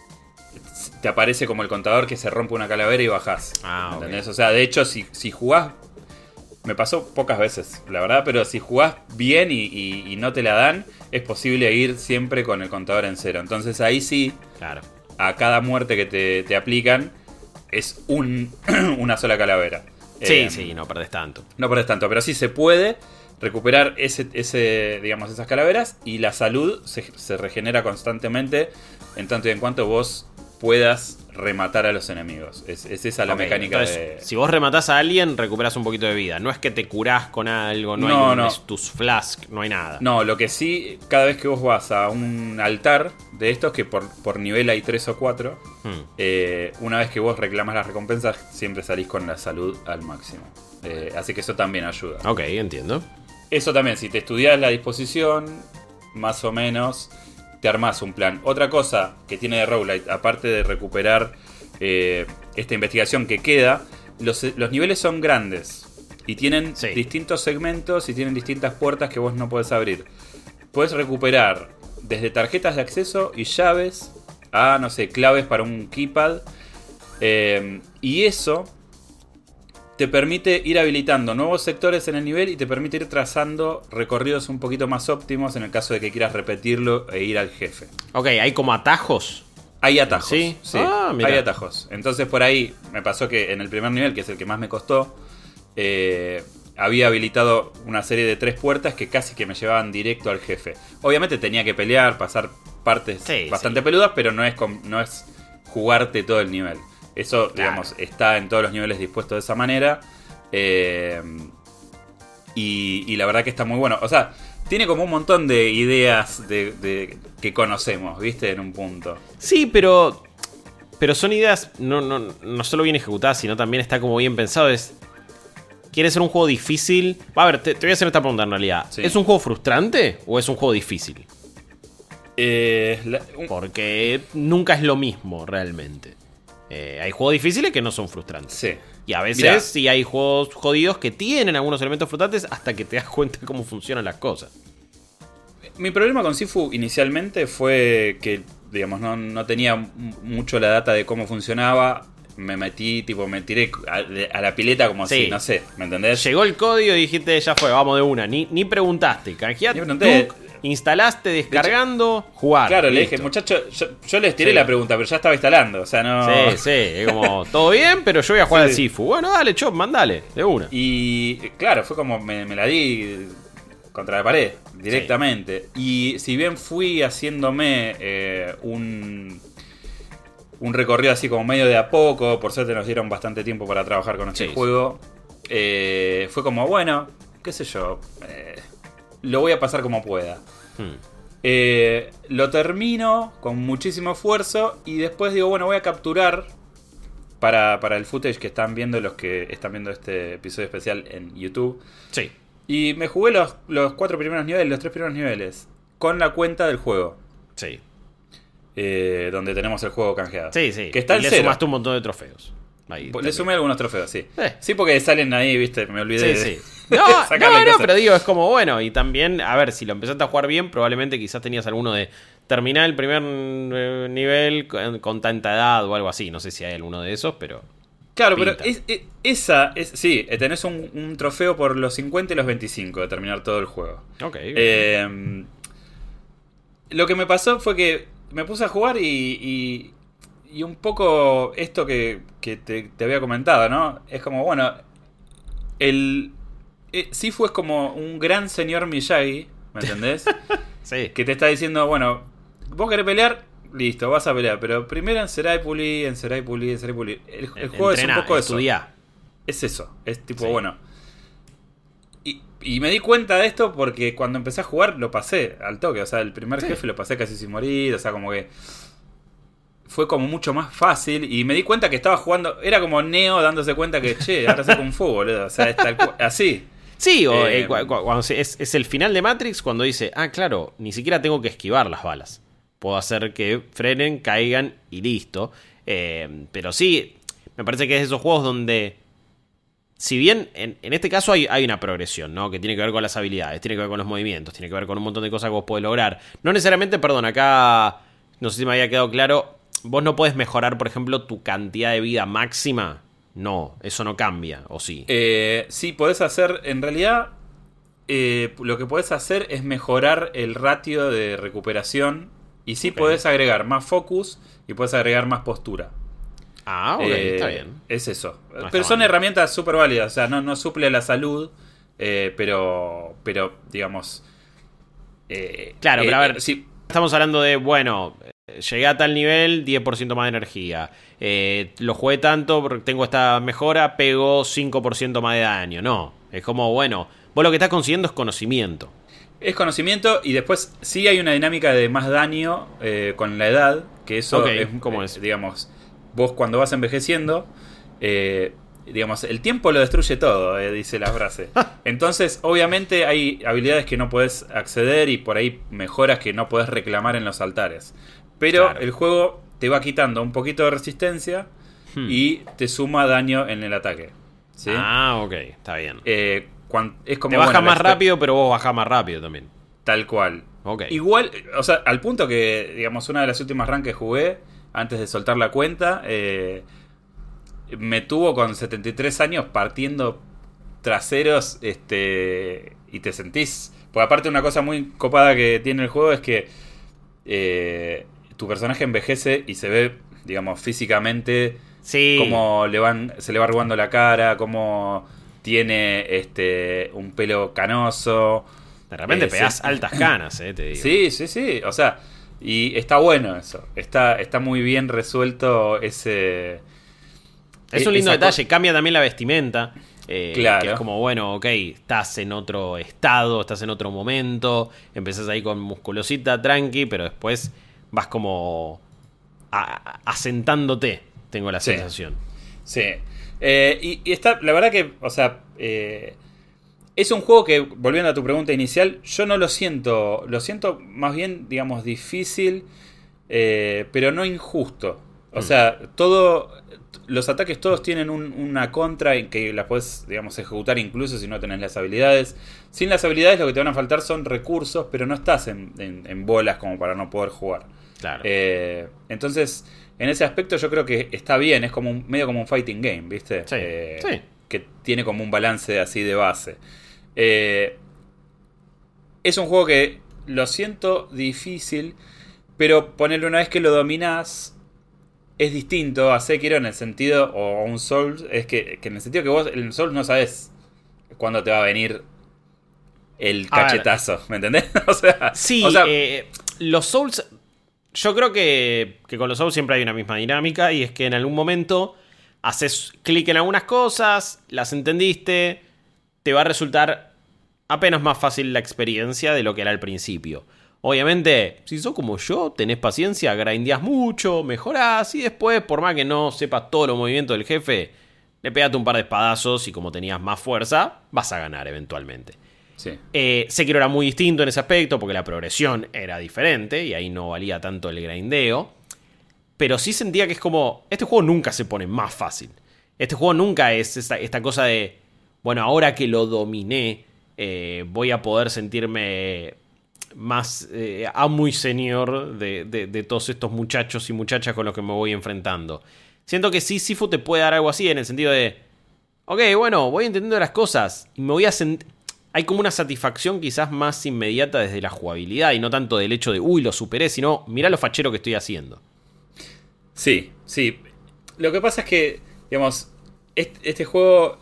te aparece como el contador que se rompe una calavera y bajás. Ah, ¿entendés? Okay. O sea, de hecho, si, si jugás, me pasó pocas veces, la verdad, pero si jugás bien y, y, y no te la dan, es posible ir siempre con el contador en cero. Entonces ahí sí, claro. a cada muerte que te, te aplican, es un, una sola calavera. Sí, eh, sí, no perdés tanto. No perdés tanto, pero sí se puede recuperar ese, ese, digamos, esas calaveras y la salud se, se regenera constantemente en tanto y en cuanto vos puedas rematar a los enemigos. Es, es esa la okay, mecánica entonces, de... Si vos rematás a alguien, recuperás un poquito de vida. No es que te curás con algo, no, no hay un, no. tus flask, no hay nada. No, lo que sí, cada vez que vos vas a un altar de estos, que por, por nivel hay tres o cuatro, hmm. eh, una vez que vos reclamas las recompensas, siempre salís con la salud al máximo. Eh, así que eso también ayuda. Ok, entiendo. Eso también, si te estudias la disposición, más o menos, te armás un plan. Otra cosa que tiene de roguelite, aparte de recuperar eh, esta investigación que queda, los, los niveles son grandes y tienen sí. distintos segmentos y tienen distintas puertas que vos no podés abrir. Podés recuperar desde tarjetas de acceso y llaves a, no sé, claves para un keypad. Eh, y eso te permite ir habilitando nuevos sectores en el nivel y te permite ir trazando recorridos un poquito más óptimos en el caso de que quieras repetirlo e ir al jefe. Ok, ¿hay como atajos? Hay atajos, sí, sí ah, hay atajos. Entonces por ahí me pasó que en el primer nivel, que es el que más me costó, eh, había habilitado una serie de tres puertas que casi que me llevaban directo al jefe. Obviamente tenía que pelear, pasar partes sí, bastante sí. peludas, pero no es, no es jugarte todo el nivel. Eso, claro. digamos, está en todos los niveles dispuesto de esa manera. Eh, y, y la verdad que está muy bueno. O sea, tiene como un montón de ideas de, de, que conocemos, ¿viste? En un punto. Sí, pero pero son ideas no, no, no solo bien ejecutadas, sino también está como bien pensado. Es, ¿quieres ser un juego difícil? A ver, te, te voy a hacer esta pregunta en realidad. Sí. ¿Es un juego frustrante o es un juego difícil? Eh, la, un... Porque nunca es lo mismo realmente. Eh, hay juegos difíciles que no son frustrantes. Sí. Y a veces Mirá. sí hay juegos jodidos que tienen algunos elementos frustrantes hasta que te das cuenta de cómo funcionan las cosas. Mi problema con Sifu inicialmente fue que, digamos, no, no tenía mucho la data de cómo funcionaba. Me metí, tipo, me tiré a, a la pileta como sí. así, no sé, ¿me entendés? Llegó el código y dijiste, ya fue, vamos de una. Ni, ni preguntaste, canjeaste, instalaste, descargando, hecho, jugar. Claro, listo. Le dije, muchacho, yo, yo les tiré sí. la pregunta, pero ya estaba instalando, o sea, no... Sí, sí, es como, todo bien, pero yo voy a jugar sí. al Sifu. Bueno, dale, chop, mandale, de una. Y, claro, fue como, me, me la di contra la pared, directamente. Sí. Y si bien fui haciéndome eh, un... un recorrido así como medio de a poco, por suerte nos dieron bastante tiempo para trabajar con este sí, juego, eh, fue como, bueno, qué sé yo, eh, lo voy a pasar como pueda. Hmm. Eh, lo termino con muchísimo esfuerzo y después digo, bueno, voy a capturar para, para el footage que están viendo los que están viendo este episodio especial en YouTube. Sí. Y me jugué los, los cuatro primeros niveles, los tres primeros niveles, con la cuenta del juego. Sí. Eh, donde tenemos el juego canjeado. Sí, sí. Que está y le cero. sumaste un montón de trofeos. Ahí, le también. sumé algunos trofeos, sí. Eh. Sí, porque salen ahí, viste, me olvidé sí, de, sí. No, de no, no, pero digo, es como bueno. Y también, a ver, si lo empezaste a jugar bien, probablemente quizás tenías alguno de terminar el primer eh, nivel con, con tanta edad o algo así. No sé si hay alguno de esos, pero... Claro, pinta. pero es, es, esa, es, sí, tenés un, un trofeo por los cincuenta y los veinticinco de terminar todo el juego. Ok. Eh, lo que me pasó fue que me puse a jugar y... y Y un poco esto que, que te, te había comentado, ¿no? Es como, bueno, el eh, Sifu es como un gran señor Miyagi, ¿me entendés? Sí. Que te está diciendo, bueno, vos querés pelear, listo, vas a pelear, pero primero encerá y pulí, encerá y pulí, encerá y pulí. El, el juego Entrená, es un poco estudiá. eso. Es eso, es tipo, sí. bueno. Y, y me di cuenta de esto porque cuando empecé a jugar lo pasé al toque, o sea, el primer sí. jefe lo pasé casi sin morir, o sea, como que... fue como mucho más fácil y me di cuenta que estaba jugando, era como Neo dándose cuenta que, che, ahora sé Kung Fu, boludo, o sea, es tal, así. Sí, o eh, eh, cu- cu- cuando se, es, es el final de Matrix cuando dice, ah, claro, ni siquiera tengo que esquivar las balas. Puedo hacer que frenen, caigan y listo. Eh, pero sí, me parece que es de esos juegos donde, si bien en, en este caso hay, hay una progresión, ¿no? Que tiene que ver con las habilidades, tiene que ver con los movimientos, tiene que ver con un montón de cosas que vos podés lograr. No necesariamente, perdón, acá, no sé si me había quedado claro... ¿Vos no podés mejorar, por ejemplo, tu cantidad de vida máxima? No, eso no cambia, ¿o sí? Eh, sí, podés hacer, en realidad, eh, lo que podés hacer es mejorar el ratio de recuperación. Y sí okay. podés agregar más focus y podés agregar más postura. Ah, ok, eh, está bien. Es eso. No pero son mal. herramientas súper válidas, o sea, no, no suple la salud, eh, pero, pero, digamos... Eh, claro, pero a ver, sí. Estamos hablando de, bueno... llegué a tal nivel, diez por ciento más de energía. Eh, lo jugué tanto porque tengo esta mejora, pego cinco por ciento más de daño. No, es como, bueno, vos lo que estás consiguiendo es conocimiento. Es conocimiento y después sí hay una dinámica de más daño eh, con la edad, que eso okay, es, ¿cómo eh, es? Digamos, vos cuando vas envejeciendo, eh, digamos, el tiempo lo destruye todo, eh, dice la frase. Entonces, obviamente hay habilidades que no podés acceder y por ahí mejoras que no podés reclamar en los altares. Pero claro. el juego te va quitando un poquito de resistencia hmm. y te suma daño en el ataque. ¿Sí? Ah, ok, está bien. Eh, cuando, es como, te baja bueno, más rápido, pero vos bajás más rápido también. Tal cual. Okay. Igual, o sea, al punto que, digamos, una de las últimas runs que jugué, antes de soltar la cuenta, eh, me tuvo con setenta y tres años partiendo traseros, este, y te sentís... Porque aparte una cosa muy copada que tiene el juego es que eh, tu personaje envejece y se ve, digamos, físicamente, sí. cómo le van, se le va arrugando la cara, cómo tiene este un pelo canoso. De repente eh, pegás sí. altas canas, eh, te digo. Sí, sí, sí. O sea, y está bueno eso. Está, está muy bien resuelto ese... Es un lindo detalle. Cambia también la vestimenta. Eh, claro. Que es como, bueno, ok, estás en otro estado, estás en otro momento. Empezás ahí con musculosita, tranqui, pero después vas como a, asentándote, tengo la sí. sensación. Sí. Eh, y, y está, la verdad que, o sea, eh, es un juego que, volviendo a tu pregunta inicial, yo no lo siento, lo siento más bien, digamos, difícil, eh, pero no injusto. O mm. sea, todo, los ataques todos tienen un, una contra en que la puedes, digamos, ejecutar incluso si no tenés las habilidades. Sin las habilidades lo que te van a faltar son recursos, pero no estás en, en, en bolas como para no poder jugar. Claro. Eh, entonces... En ese aspecto yo creo que está bien, es como un, medio como un fighting game, ¿viste? Sí, eh, sí. Que tiene como un balance así de base. Eh, es un juego que lo siento difícil, pero ponerle una vez que lo dominás es distinto a Sekiro en el sentido, o a un Souls, es que, que en el sentido que vos en el Souls no sabés cuándo te va a venir el cachetazo, ¿me entendés? o sea, sí, o sea, eh, los Souls... Yo creo que, que con los Souls siempre hay una misma dinámica y es que en algún momento haces clic en algunas cosas, las entendiste, te va a resultar apenas más fácil la experiencia de lo que era al principio. Obviamente, si sos como yo, tenés paciencia, grindeás mucho, mejorás y después, por más que no sepas todos los movimientos del jefe, le pegate un par de espadazos y como tenías más fuerza, vas a ganar eventualmente. Sí. Eh, Sekiro era muy distinto en ese aspecto porque la progresión era diferente y ahí no valía tanto el grindeo. Pero sí sentía que es como... Este juego nunca se pone más fácil. Este juego nunca es esta, esta cosa de... Bueno, ahora que lo dominé, eh, voy a poder sentirme más eh, amo y señor de, de, de todos estos muchachos y muchachas con los que me voy enfrentando. Siento que sí, Sifu te puede dar algo así en el sentido de... Ok, bueno, voy entendiendo las cosas y me voy a sentir... Hay como una satisfacción quizás más inmediata desde la jugabilidad y no tanto del hecho de, uy, lo superé, sino, mirá lo fachero que estoy haciendo. Sí, sí. Lo que pasa es que, digamos, este, este juego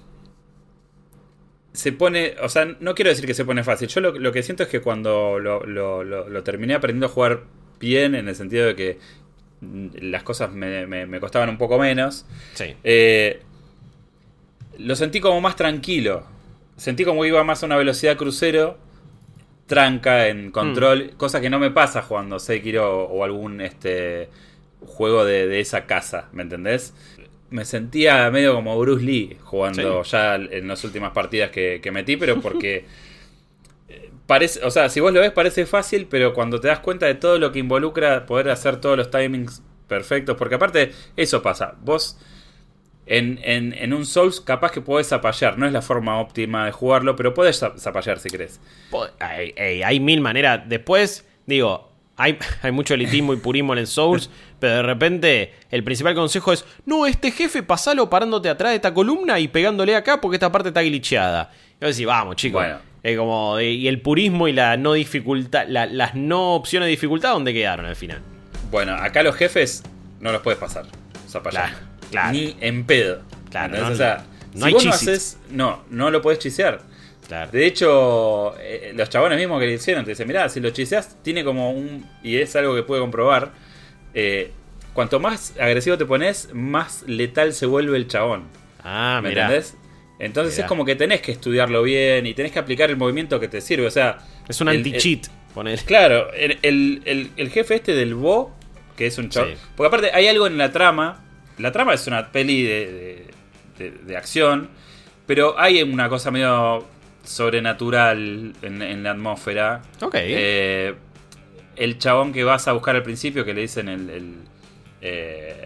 se pone, o sea, no quiero decir que se pone fácil. Yo lo, lo que siento es que cuando lo, lo, lo, lo terminé aprendiendo a jugar bien, en el sentido de que las cosas me, me, me costaban un poco menos, sí. eh, lo sentí como más tranquilo. Sentí como iba más a una velocidad crucero, tranca en control, mm. cosa que no me pasa jugando Sekiro o algún este juego de, de esa casa, ¿me entendés? Me sentía medio como Bruce Lee jugando sí. ya en las últimas partidas que, que metí, pero porque parece, o sea, si vos lo ves parece fácil, pero cuando te das cuenta de todo lo que involucra poder hacer todos los timings perfectos, porque aparte eso pasa, vos en, en, en un Souls capaz que podés zapallar, no es la forma óptima de jugarlo, pero podés zapallar si querés. Hay, hay, hay mil maneras, después digo... Hay, hay mucho elitismo y purismo en el Souls, pero de repente el principal consejo es: no, este jefe pasalo parándote atrás de esta columna y pegándole acá porque esta parte está glitcheada. Y vos decís, vamos, chicos. Bueno. Es como, y el purismo y la no dificultad, la, las no opciones de dificultad, ¿dónde quedaron al final? Bueno, acá los jefes no los puedes pasar zapallando. Claro, claro. Ni en pedo. Claro, no, no, o sea, no si hay vos no chisis. haces, no, no lo podés chisear. Claro. De hecho, eh, los chabones mismos que le hicieron te dicen, mirá, si lo chiseás, tiene como un... Y es algo que puede comprobar. eh, cuanto más agresivo te pones, más letal se vuelve el chabón. Ah, ¿Me mirá. entendés? Entonces Mirá. es como que tenés que estudiarlo bien y tenés que aplicar el movimiento que te sirve. O sea, Es un el- anti-cheat, ponele. claro, el, el, el, el jefe este del Bo, que es un chabón. Sí. Porque aparte hay algo en la trama. La trama es una peli de, de, de, de acción, pero hay una cosa medio sobrenatural en, en la atmósfera. Ok. Eh, el chabón que vas a buscar al principio, que le dicen el, el, eh,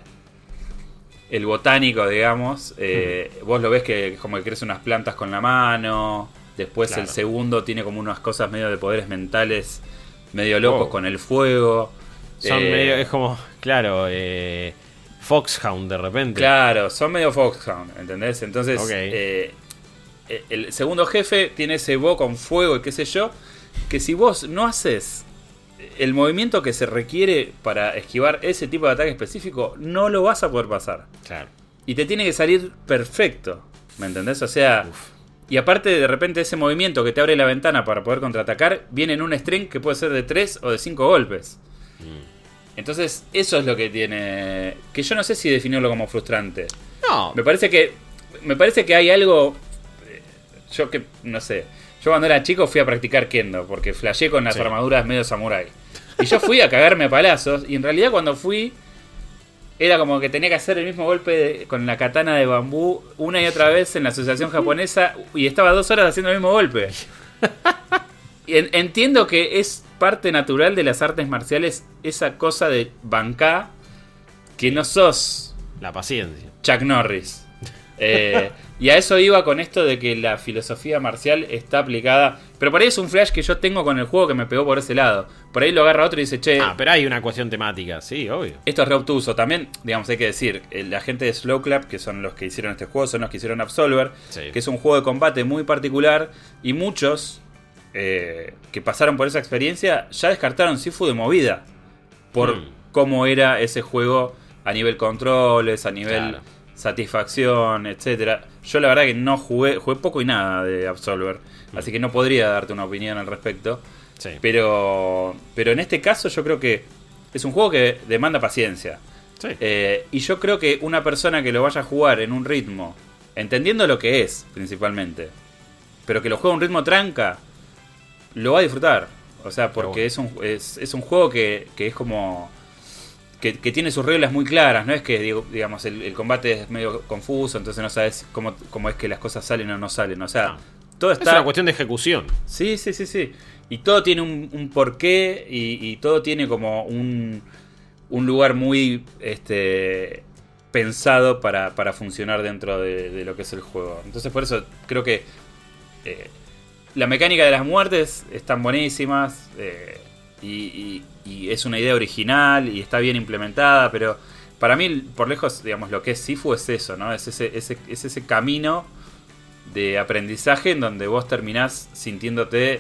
el botánico, digamos, eh, Hmm. vos lo ves que como que crece unas plantas con la mano. Después Claro. el segundo tiene como unas cosas medio de poderes mentales, medio locos Oh. con el fuego. Son Eh, medio, es como, claro, eh, Foxhound de repente. Claro, son medio Foxhound, ¿entendés? Entonces, Ok. eh, el segundo jefe tiene ese bo con fuego y qué sé yo, que si vos no haces el movimiento que se requiere para esquivar ese tipo de ataque específico, no lo vas a poder pasar. Claro. Y te tiene que salir perfecto, ¿me entendés? O sea, Uf. y aparte de repente ese movimiento que te abre la ventana para poder contraatacar, viene en un string que puede ser de tres o de cinco golpes. Mm. Entonces, eso es lo que tiene, que yo no sé si definirlo como frustrante. No, Me parece que me parece que hay algo, eh, yo que no sé, yo cuando era chico fui a practicar kendo porque flasheé con las Sí. armaduras medio samurai. Y yo fui a cagarme a palazos y en realidad cuando fui era como que tenía que hacer el mismo golpe de- con la katana de bambú una y otra vez en la asociación japonesa y estaba dos horas haciendo el mismo golpe. Y en- entiendo que es parte natural de las artes marciales esa cosa de bancar que no sos la paciencia. Chuck Norris. Eh, y a eso iba con esto de que la filosofía marcial está aplicada. Pero por ahí es un flash que yo tengo con el juego que me pegó por ese lado. Por ahí lo agarra otro y dice, che, Ah, pero hay una cuestión temática, sí, obvio. esto es re obtuso. También, digamos, hay que decir, el- la gente de Slow Clap, que son los que hicieron este juego, son los que hicieron Absolver, Sí. que es un juego de combate muy particular. Y muchos eh, que pasaron por esa experiencia ya descartaron Sifu de movida. Por Mm. cómo era ese juego a nivel controles, a nivel Claro. satisfacción, etcétera. Yo la verdad que no jugué, jugué poco y nada de Absolver, Mm. así que no podría darte una opinión al respecto. Sí. Pero, pero en este caso yo creo que es un juego que demanda paciencia. Sí. Eh, y yo creo que una persona que lo vaya a jugar en un ritmo, entendiendo lo que es principalmente, pero que lo juegue a un ritmo tranca, lo va a disfrutar. O sea, porque bueno. es, un, es, es un juego que, que es como... Que, que tiene sus reglas muy claras. No es que, digo, digamos, el, el combate es medio confuso, entonces no sabes cómo, cómo es que las cosas salen o no salen. O sea, No. todo Es está... una cuestión de ejecución. Sí, sí, sí, sí. Y todo tiene un, un porqué y, y todo tiene como un, un lugar muy este, pensado para, para funcionar dentro de, de lo que es el juego. Entonces por eso creo que eh, la mecánica de las muertes están buenísimas eh, y, y- y es una idea original y está bien implementada, pero para mí, por lejos, digamos, lo que es Sifu es eso, ¿no? Es ese, ese, es ese camino de aprendizaje en donde vos terminás sintiéndote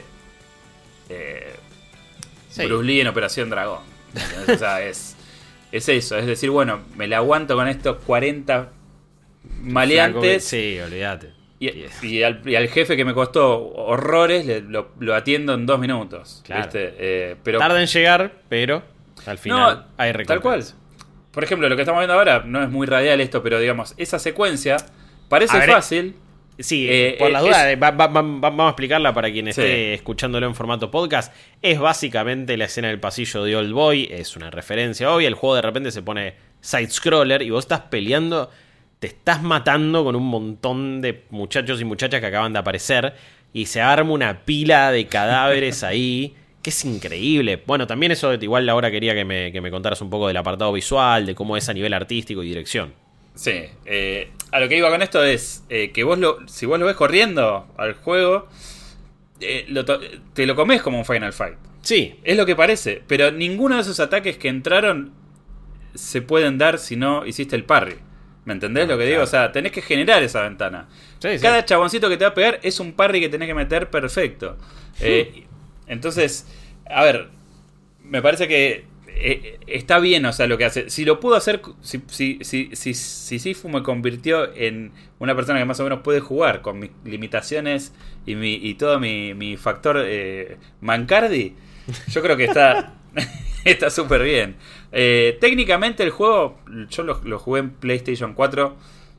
eh, Sí. Bruce Lee en Operación Dragón. ¿Entendés? O sea, es, es eso. Es decir, bueno, me la aguanto con estos cuarenta maleantes. Sí, olvídate. Y, Y- y al, y al jefe que me costó horrores le- lo, lo atiendo en dos minutos. Claro. ¿Viste? Eh, pero Tarda en llegar, pero al final No, hay tal cual. recompensa. Por ejemplo, lo que estamos viendo ahora no es muy radial esto, pero digamos, esa secuencia parece A ver, fácil. Sí, Eh, por eh, las dudas, es- eh, va- va- va- vamos a explicarla para quien Sí. esté escuchándolo en formato podcast. Es básicamente la escena del pasillo de Old Boy, es una referencia obvia. El juego de repente se pone side-scroller y vos estás peleando, te estás matando con un montón de muchachos y muchachas que acaban de aparecer y se arma una pila de cadáveres ahí, que es increíble. Bueno, también eso, igual ahora quería que me, que me contaras un poco del apartado visual, de cómo es a nivel artístico y dirección. Sí, eh, a lo que iba con esto es eh, que vos lo, si vos lo ves corriendo al juego, eh, lo to- te lo comes como un Final Fight. Sí, Es lo que parece, pero ninguno de esos ataques que entraron se pueden dar si no hiciste el parry. ¿Me entendés Ah, lo que digo? claro. O sea, tenés que generar esa ventana. sí, sí. Cada chaboncito que te va a pegar es un parry que tenés que meter perfecto. Eh, entonces, a ver, me parece que eh, está bien, o sea, lo que hace. Si lo pudo hacer, si, si, si, si, si Sifu me convirtió en una persona que más o menos puede jugar con mis limitaciones y, mi, y todo mi, mi factor eh, Mancardi, yo creo que está Está súper bien. Eh, técnicamente el juego, yo lo, lo jugué en PlayStation cuatro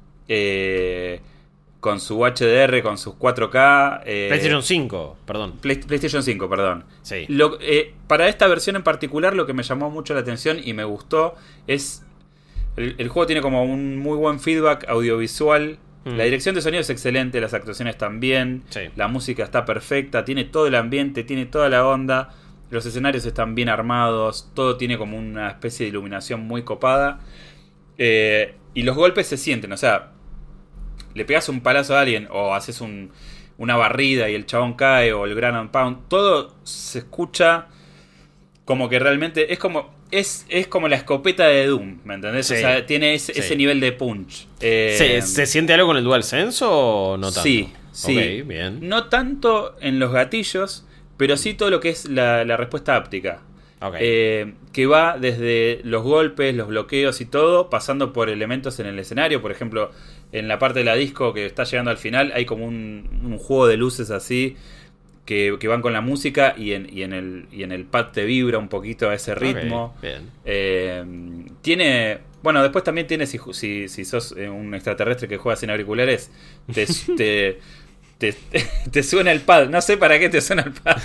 eh, con su H D R, con sus cuatro K. Eh, PlayStation cinco, perdón. Play, PlayStation cinco, perdón. Sí. Lo, eh, para esta versión en particular lo que me llamó mucho la atención y me gustó es... El, el juego tiene como un muy buen feedback audiovisual. Mm. La dirección de sonido es excelente, las actuaciones también. Sí. La música está perfecta, tiene todo el ambiente, tiene toda la onda. Los escenarios están bien armados, todo tiene como una especie de iluminación muy copada. Eh, y los golpes se sienten, o sea, le pegas un palazo a alguien o haces un, una barrida y el chabón cae o el ground and pound, todo se escucha como que realmente es como es, es como la escopeta de Doom, ¿me entendés? Sí. O sea, tiene ese, sí. ese nivel de punch. Eh, ¿Se, ¿Se siente algo con el DualSense o no tanto? Sí, sí. Okay, bien. No tanto en los gatillos, pero sí todo lo que es la, la respuesta áptica. Okay. Eh, que va desde los golpes, los bloqueos y todo, pasando por elementos en el escenario. Por ejemplo, en la parte de la disco que está llegando al final, hay como un, un juego de luces así que, que van con la música y en, y, en el, y en el pad te vibra un poquito a ese ritmo. Okay, bien. Eh, tiene... Bueno, después también tiene, si, si, si sos un extraterrestre que juega sin auriculares, te... te Te, te, te suena el pad. No sé para qué te suena el pad.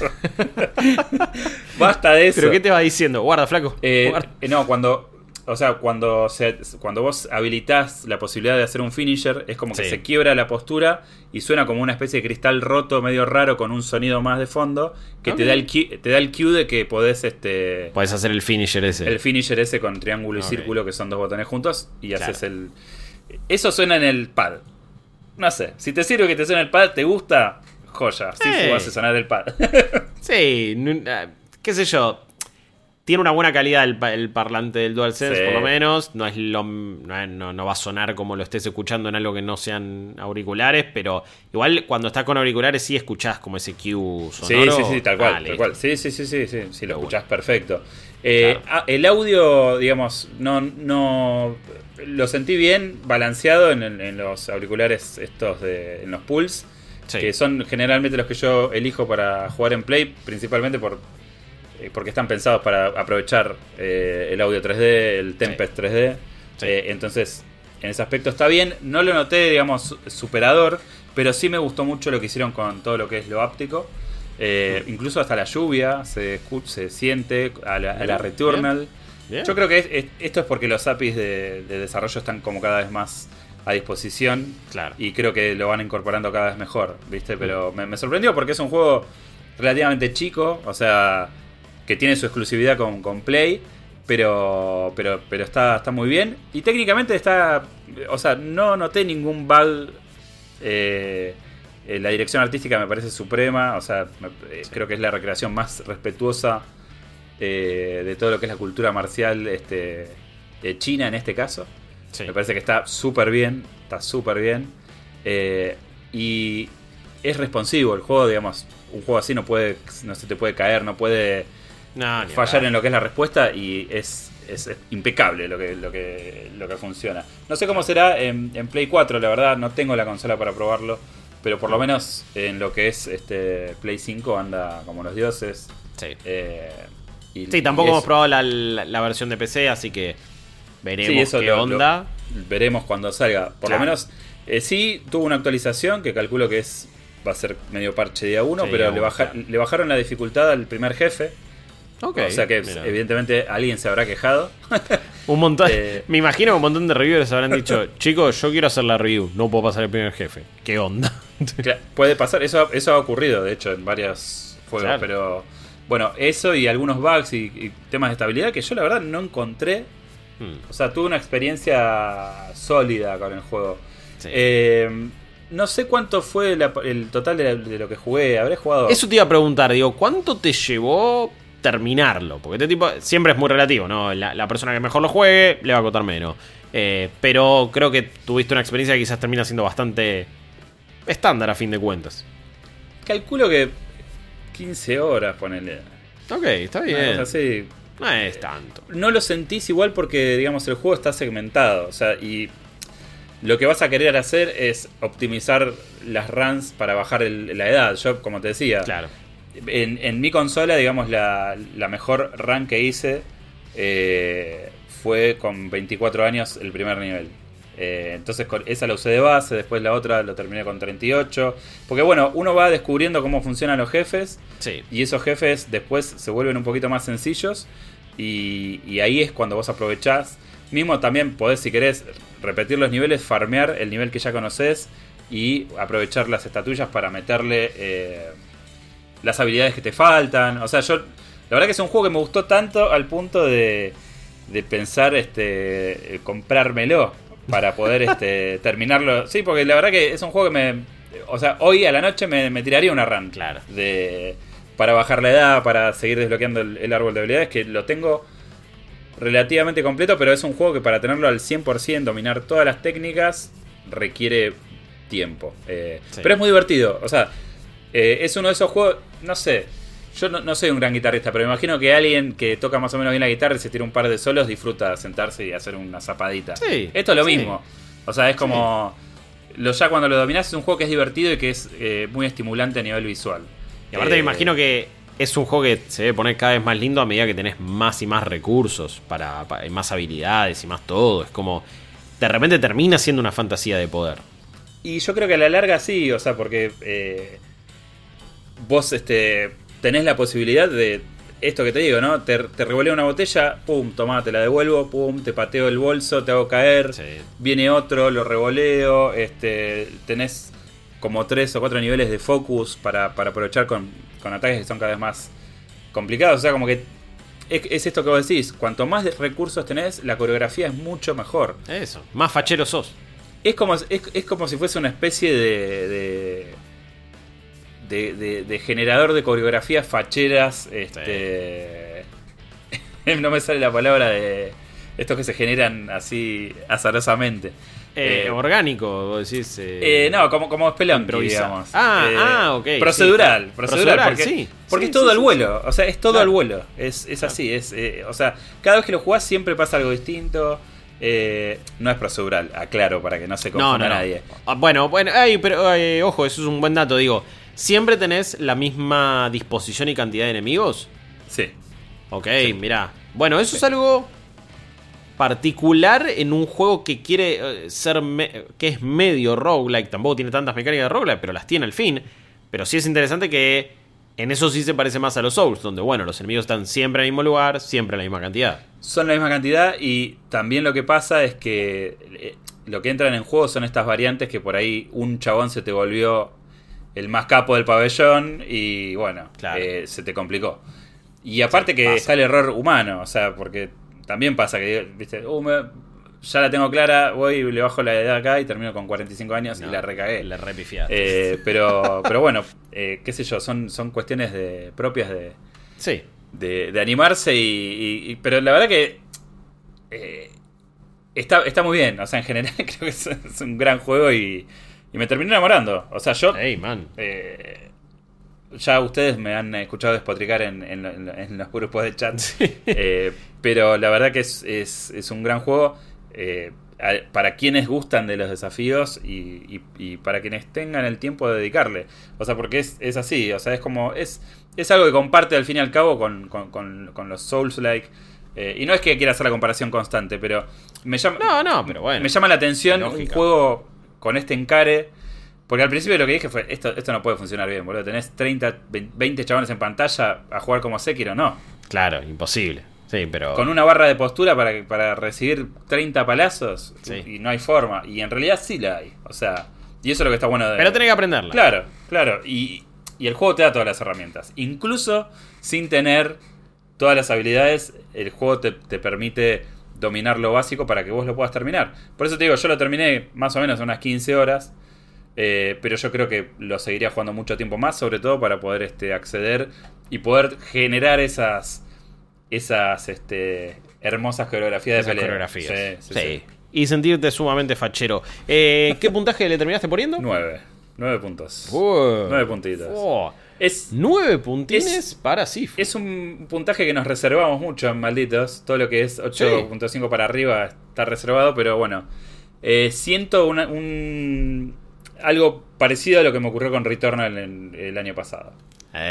Basta de eso. ¿Pero qué te va diciendo? Guarda, flaco. Eh, Guarda. eh, no, cuando... O sea, cuando, se, cuando vos habilitás la posibilidad de hacer un finisher, es como que sí. se quiebra la postura y suena como una especie de cristal roto, medio raro, con un sonido más de fondo, que okay. te da el cue, te da el cue de que podés... este podés hacer el finisher ese. El finisher ese con triángulo y okay. círculo, que son dos botones juntos, y claro. haces el... Eso suena en el pad. No sé, si te sirve que te suene el pad, ¿te gusta? Joya, sí, hey. se hace sonar el pad. Sí, qué sé yo. Tiene una buena calidad el, el parlante del DualSense, sí. por lo menos. No es lo no, no, no va a sonar como lo estés escuchando en algo que no sean auriculares, pero igual cuando estás con auriculares sí escuchás como ese cue sonoro. Sí, sí, sí, tal cual, ah, tal cual. Sí, sí, sí, sí, sí, sí lo escuchás perfecto. Eh, claro. El audio, digamos, no, no lo sentí bien balanceado en, en los auriculares estos de, en los Pulse, sí. que son generalmente los que yo elijo para jugar en Play, principalmente por eh, porque están pensados para aprovechar eh, el audio tres D, el Tempest sí. tres D. Sí. Eh, entonces, en ese aspecto está bien. No lo noté, digamos, superador, pero sí me gustó mucho lo que hicieron con todo lo que es lo áptico. Eh, mm. Incluso hasta la lluvia se, se siente a la, a la Returnal. Bien. Bien. Yo creo que es, es, esto es porque los A P Is de, de desarrollo están como cada vez más a disposición. Claro. Y creo que lo van incorporando cada vez mejor, ¿viste? Pero mm. me, me sorprendió porque es un juego relativamente chico, o sea, que tiene su exclusividad con, con Play, pero pero pero está, está muy bien. Y técnicamente está... O sea, no noté ningún bug. Eh, la dirección artística me parece suprema, o sea, me, sí. creo que es la recreación más respetuosa eh, de todo lo que es la cultura marcial este, de China en este caso. Sí. Me parece que está súper bien, está súper bien. Eh, y es responsivo el juego, digamos, un juego así no puede, no se te puede caer, no puede no, fallar en lo que es la respuesta y es, es, es impecable lo que, lo, que, lo que funciona. No sé cómo será en, en Play cuatro, la verdad, no tengo la consola para probarlo. Pero por lo menos en lo que es este Play cinco anda como los dioses. Sí. Eh, y, sí, tampoco hemos probado la, la, la versión de P C, así que veremos sí, eso qué lo, onda. Lo, veremos cuando salga. Por claro. lo menos, eh, sí tuvo una actualización que calculo que es va a ser medio parche día uno, sí, pero le, baja, le bajaron la dificultad al primer jefe. Okay, o sea que mira. evidentemente alguien se habrá quejado. Un montón. Eh, me imagino que un montón de reviewers habrán dicho, chicos, yo quiero hacer la review, no puedo pasar el primer jefe. ¿Qué onda? Claro, puede pasar, eso, eso ha ocurrido, de hecho, en varios juegos, claro. pero bueno, eso y algunos bugs y, y temas de estabilidad que yo la verdad no encontré. Hmm. O sea, tuve una experiencia sólida con el juego. Sí. Eh, no sé cuánto fue la, el total de, la, de lo que jugué. Habré jugado. Eso te iba a preguntar, digo, ¿cuánto te llevó terminarlo? Porque este tipo siempre es muy relativo, ¿no? La, la persona que mejor lo juegue le va a costar menos. Eh, pero creo que tuviste una experiencia que quizás termina siendo bastante estándar a fin de cuentas. Calculo que quince horas, ponele. Ok, está bien. No, así, no es tanto. No lo sentís igual porque, digamos, el juego está segmentado. O sea, y lo que vas a querer hacer es optimizar las runs para bajar el, la edad. Yo, como te decía, claro. en, en mi consola, digamos, la, la mejor run que hice eh, fue con veinticuatro años el primer nivel. Eh, entonces con esa la usé de base, después la otra lo terminé con treinta y ocho. Porque bueno, uno va descubriendo cómo funcionan los jefes. Sí. Y esos jefes después se vuelven un poquito más sencillos. Y, y ahí es cuando vos aprovechás. Mismo también podés, si querés, repetir los niveles, farmear el nivel que ya conocés y aprovechar las estatuillas para meterle eh, las habilidades que te faltan. O sea, yo, la verdad que es un juego que me gustó tanto al punto de, de pensar este comprármelo para poder este terminarlo. Sí, porque la verdad que es un juego que me... O sea, hoy a la noche me, me tiraría una run. Claro. De, para bajar la edad, para seguir desbloqueando el, el árbol de habilidades, que lo tengo relativamente completo, pero es un juego que para tenerlo al cien por ciento, dominar todas las técnicas, requiere tiempo. Eh, sí. Pero es muy divertido. O sea, eh, es uno de esos juegos, no sé, yo no, no soy un gran guitarrista, pero me imagino que alguien que toca más o menos bien la guitarra y se tira un par de solos, disfruta sentarse y hacer una zapadita. Sí, Esto es lo sí. mismo. O sea, es como... Sí. Lo, ya cuando lo dominás es un juego que es divertido y que es eh, muy estimulante a nivel visual. Y aparte eh, me imagino que es un juego que se debe poner cada vez más lindo a medida que tenés más y más recursos, para, para más habilidades y más todo. Es como, de repente termina siendo una fantasía de poder. Y yo creo que a la larga sí, o sea, porque eh, vos este, tenés la posibilidad de esto que te digo, ¿no? Te, te revoleo una botella, pum, tomá, te la devuelvo, pum, te pateo el bolso, te hago caer, Sí. viene otro, lo revoleo, este, tenés como tres o cuatro niveles de focus para, para aprovechar con, con ataques que son cada vez más complicados. O sea, como que es, es esto que vos decís, cuanto más de recursos tenés, la coreografía es mucho mejor. Eso, más fachero sos. Es como, es, es como si fuese una especie de de, de, de, de generador de coreografías facheras. Este, sí. No me sale la palabra de estos que se generan así azarosamente. Eh, Eh, orgánico, vos decís. Eh, eh, no, como, como Spelunky, improvisa. digamos. Ah, Eh, ah, ok. Procedural, sí, procedural, procedural, porque, sí. porque Sí, es todo sí, al sí, vuelo. sí. O sea, es todo Claro. al vuelo. Es, es Claro. así. Es, eh, o sea, cada vez que lo jugás siempre pasa algo distinto. Eh, no es procedural, aclaro, para que no se confunda No, no, no. nadie. Ah, bueno, bueno, ay, pero ay, ojo, eso es un buen dato. Digo, ¿siempre tenés la misma disposición y cantidad de enemigos? Sí. Ok, Sí. mirá. Bueno, eso es algo particular en un juego que quiere eh, ser me- que es medio roguelike. Tampoco tiene tantas mecánicas de roguelike, pero las tiene al fin. Pero sí es interesante que en eso sí se parece más a los Souls, donde bueno, los enemigos están siempre en el mismo lugar, siempre en la misma cantidad. Son la misma cantidad y también lo que pasa es que eh, lo que entran en juego son estas variantes que por ahí un chabón se te volvió el más capo del pabellón y bueno, Claro. eh, se te complicó. Y aparte Sí, que pasa. está el error humano, o sea, porque también pasa que, viste, uh, me- ya la tengo clara, voy y le bajo la edad acá y termino con cuarenta y cinco años No, y la recagué. La repifiaste. Eh, pero, pero bueno, eh, qué sé yo, son, son cuestiones de, propias de, Sí. de, de animarse y, y- y- pero la verdad que eh, está, está muy bien, o sea, en general creo que es, es un gran juego y, y me terminé enamorando. O sea, yo Hey, man. eh, ya ustedes me han escuchado despotricar en, en, en- en los grupos de chat, eh, pero la verdad que es, es, es un gran juego eh, a- para quienes gustan de los desafíos y, y- y para quienes tengan el tiempo de dedicarle. O sea, porque es, es así, o sea, es como es, es algo que comparte al fin y al cabo con, con, con, con los Souls-like. Eh, y no es que quiera hacer la comparación constante, pero me llama, No, no, pero bueno. me llama la atención un Lógica. juego con este encare. Porque al principio lo que dije fue, esto, esto no puede funcionar bien, boludo. Tenés treinta, veinte chabones en pantalla a jugar como Sekiro, no. Claro, imposible. Sí, pero. Con una barra de postura para, para recibir treinta palazos Sí. y no hay forma. Y en realidad sí la hay. O sea, y eso es lo que está bueno de... Pero tenés que aprenderla. Claro, claro. Y, y el juego te da todas las herramientas. Incluso sin tener todas las habilidades, el juego te, te permite dominar lo básico para que vos lo puedas terminar. Por eso te digo, yo lo terminé más o menos en unas quince horas. Eh, pero yo creo que lo seguiría jugando mucho tiempo más, sobre todo para poder este, acceder y poder generar esas esas este, hermosas coreografías Esas de pelea. coreografías. Sí, Sí, sí, sí. Y sentirte sumamente fachero. Eh, ¿Qué puntaje le terminaste poniendo? Nueve. Nueve puntos. Uh, Nueve puntitos. oh. Es, Nueve puntines Es- para Sifu. es un puntaje que nos reservamos mucho en Malditos. Todo lo que es ocho punto cinco para arriba está reservado, pero bueno. Eh, siento una- un algo parecido a lo que me ocurrió con Returnal en- el año pasado. Eh,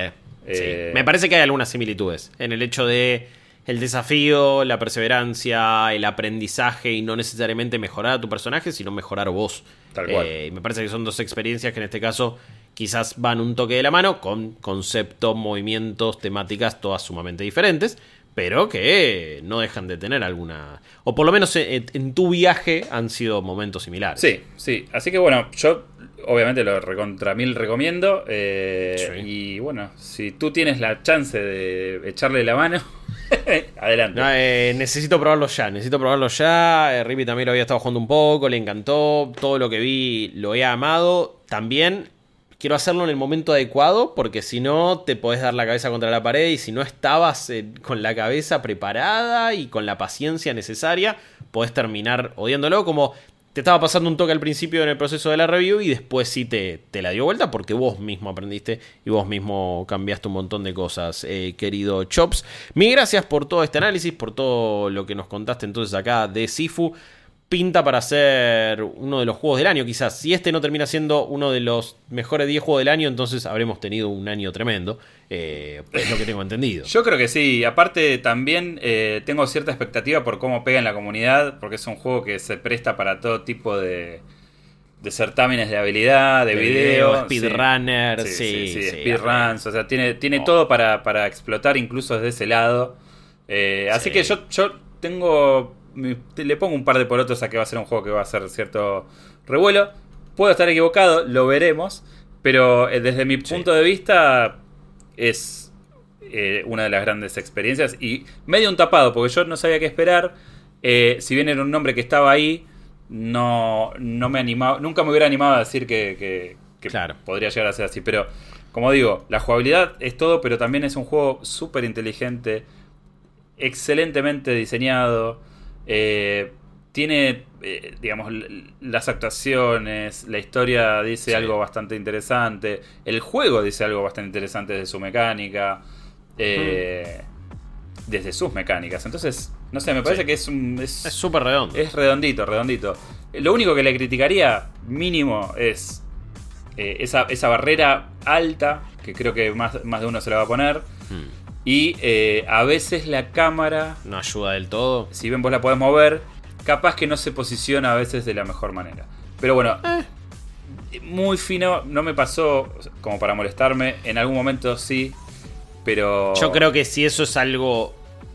Sí. Eh, Me parece que hay algunas similitudes en el hecho de el desafío, la perseverancia, el aprendizaje y no necesariamente mejorar a tu personaje, sino mejorar vos. Tal cual. Eh, y me parece que son dos experiencias que en este caso quizás van un toque de la mano con conceptos, movimientos, temáticas todas sumamente diferentes, pero que no dejan de tener alguna... O por lo menos en, en tu viaje han sido momentos similares. Sí, sí. Así que bueno, yo obviamente lo recontra mil recomiendo. Eh, Sí. Y bueno, si tú tienes la chance de echarle la mano, adelante. No, eh, necesito probarlo ya, necesito probarlo ya. Eh, Rippy también lo había estado jugando un poco, le encantó. Todo lo que vi lo he amado. También quiero hacerlo en el momento adecuado, porque si no te podés dar la cabeza contra la pared y si no estabas eh, con la cabeza preparada y con la paciencia necesaria, podés terminar odiándolo, como te estaba pasando un toque al principio en el proceso de la review y después sí te, te la dio vuelta porque vos mismo aprendiste y vos mismo cambiaste un montón de cosas, eh, querido Chops. Mil gracias por todo este análisis, por todo lo que nos contaste entonces acá de Sifu. Pinta para ser uno de los juegos del año, quizás. Si este no termina siendo uno de los mejores diez juegos del año, entonces habremos tenido un año tremendo. Eh, es lo que tengo entendido. Yo creo que sí. Aparte también eh, tengo cierta expectativa por cómo pega en la comunidad, porque es un juego que se presta para todo tipo de, de certámenes de habilidad, de, de video. Speedrunner, sí, sí, sí, sí, sí, speedruns. O sea, tiene, tiene Oh. todo para, para explotar incluso desde ese lado. Eh, así Sí. que yo, yo tengo... le pongo un par de porotos a que va a ser un juego que va a ser cierto revuelo. Puedo estar equivocado, lo veremos. Pero eh, desde mi Sí. punto de vista es eh, una de las grandes experiencias. Y medio un tapado, porque yo no sabía qué esperar. Eh, si bien era un nombre que estaba ahí, no, no me animaba, nunca me hubiera animado a decir que, que, que Claro. podría llegar a ser así. Pero como digo, la jugabilidad es todo, pero también es un juego súper inteligente, excelentemente diseñado. Eh, tiene, eh, digamos, l- las actuaciones, la historia dice Sí. algo bastante interesante, el juego dice algo bastante interesante desde su mecánica, eh, desde sus mecánicas. Entonces, no sé, me parece Sí. que es un... Es súper redondo. Es redondito, redondito. Lo único que le criticaría, mínimo, es eh, esa, esa barrera alta, que creo que más, más de uno se la va a poner. Hmm. Y eh, a veces la cámara, No ayuda del todo. si bien vos la podés mover, capaz que no se posiciona a veces de la mejor manera. Pero bueno, Eh. muy fino, no me pasó como para molestarme. En algún momento sí, pero... Yo creo que si eso es algo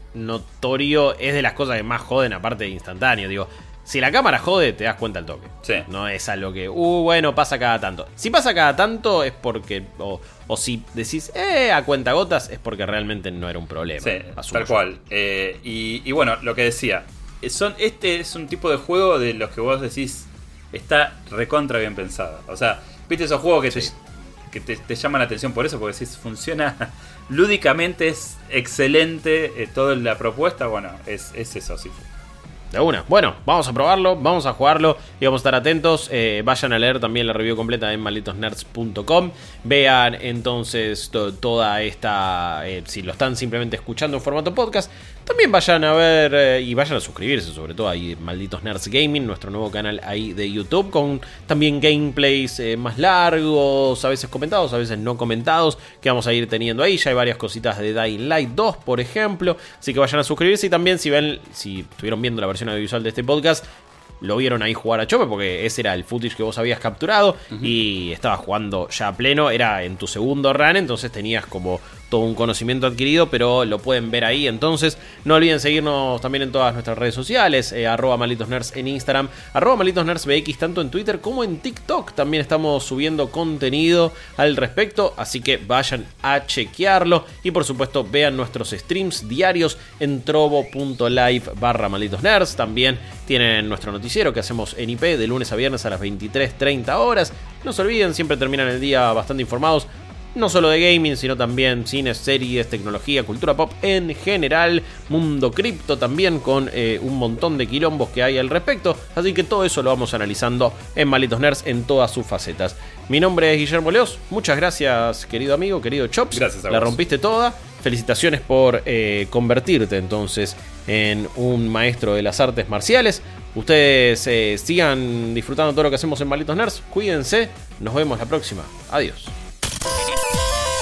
notorio, es de las cosas que más joden, aparte de instantáneo. Digo, si la cámara jode, te das cuenta al toque. Sí. No es algo que, uh, bueno, pasa cada tanto. Si pasa cada tanto es porque, o, o si decís, eh, a cuentagotas, es porque realmente no era un problema. Sí, asumo tal yo. cual. Eh, y, y bueno, lo que decía, son, este es un tipo de juego de los que vos decís está recontra bien pensado. O sea, viste esos juegos que, Sí. te, que te, te llaman la atención por eso, porque decís, funciona lúdicamente, es excelente eh, toda la propuesta. Bueno, es, es eso, sí. De una. Bueno, vamos a probarlo, vamos a jugarlo y vamos a estar atentos. Eh, vayan a leer también la review completa en malditos nerds punto com. Vean entonces to- toda esta... Eh, si lo están simplemente escuchando en formato podcast, también vayan a ver eh, y vayan a suscribirse, sobre todo ahí Malditos Nerds Gaming, nuestro nuevo canal ahí de YouTube, con también gameplays eh, más largos, a veces comentados, a veces no comentados, que vamos a ir teniendo ahí. Ya hay varias cositas de Dying Light dos, por ejemplo, así que vayan a suscribirse. Y también si ven, si estuvieron viendo la versión audiovisual de este podcast, lo vieron ahí jugar a Chope, porque ese era el footage que vos habías capturado. Uh-huh. Y estabas jugando ya a pleno, era en tu segundo run, entonces tenías como todo un conocimiento adquirido, pero lo pueden ver ahí. Entonces no olviden seguirnos también en todas nuestras redes sociales, eh, arroba malditosnerds en Instagram, arroba malditosnerdsbx tanto en Twitter como en TikTok. También estamos subiendo contenido al respecto, así que vayan a chequearlo. Y por supuesto vean nuestros streams diarios en trovo.live barra malditosnerds. También tienen nuestro noticiero que hacemos en I P de lunes a viernes a las veintitrés treinta horas. No se olviden, siempre terminan el día bastante informados, no solo de gaming, sino también cines, series, tecnología, cultura pop en general, mundo cripto también, con eh, un montón de quilombos que hay al respecto. Así que todo eso lo vamos analizando en Malditos Nerds en todas sus facetas. Mi nombre es Guillermo Leos. Muchas gracias, querido amigo, querido Chops. Gracias a La vos. rompiste toda. Felicitaciones por eh, convertirte entonces en un maestro de las artes marciales. Ustedes eh, sigan disfrutando todo lo que hacemos en Malditos Nerds. Cuídense. Nos vemos la próxima. Adiós.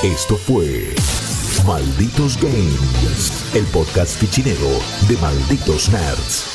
Esto fue Malditos Games, el podcast fichinero de Malditos Nerds.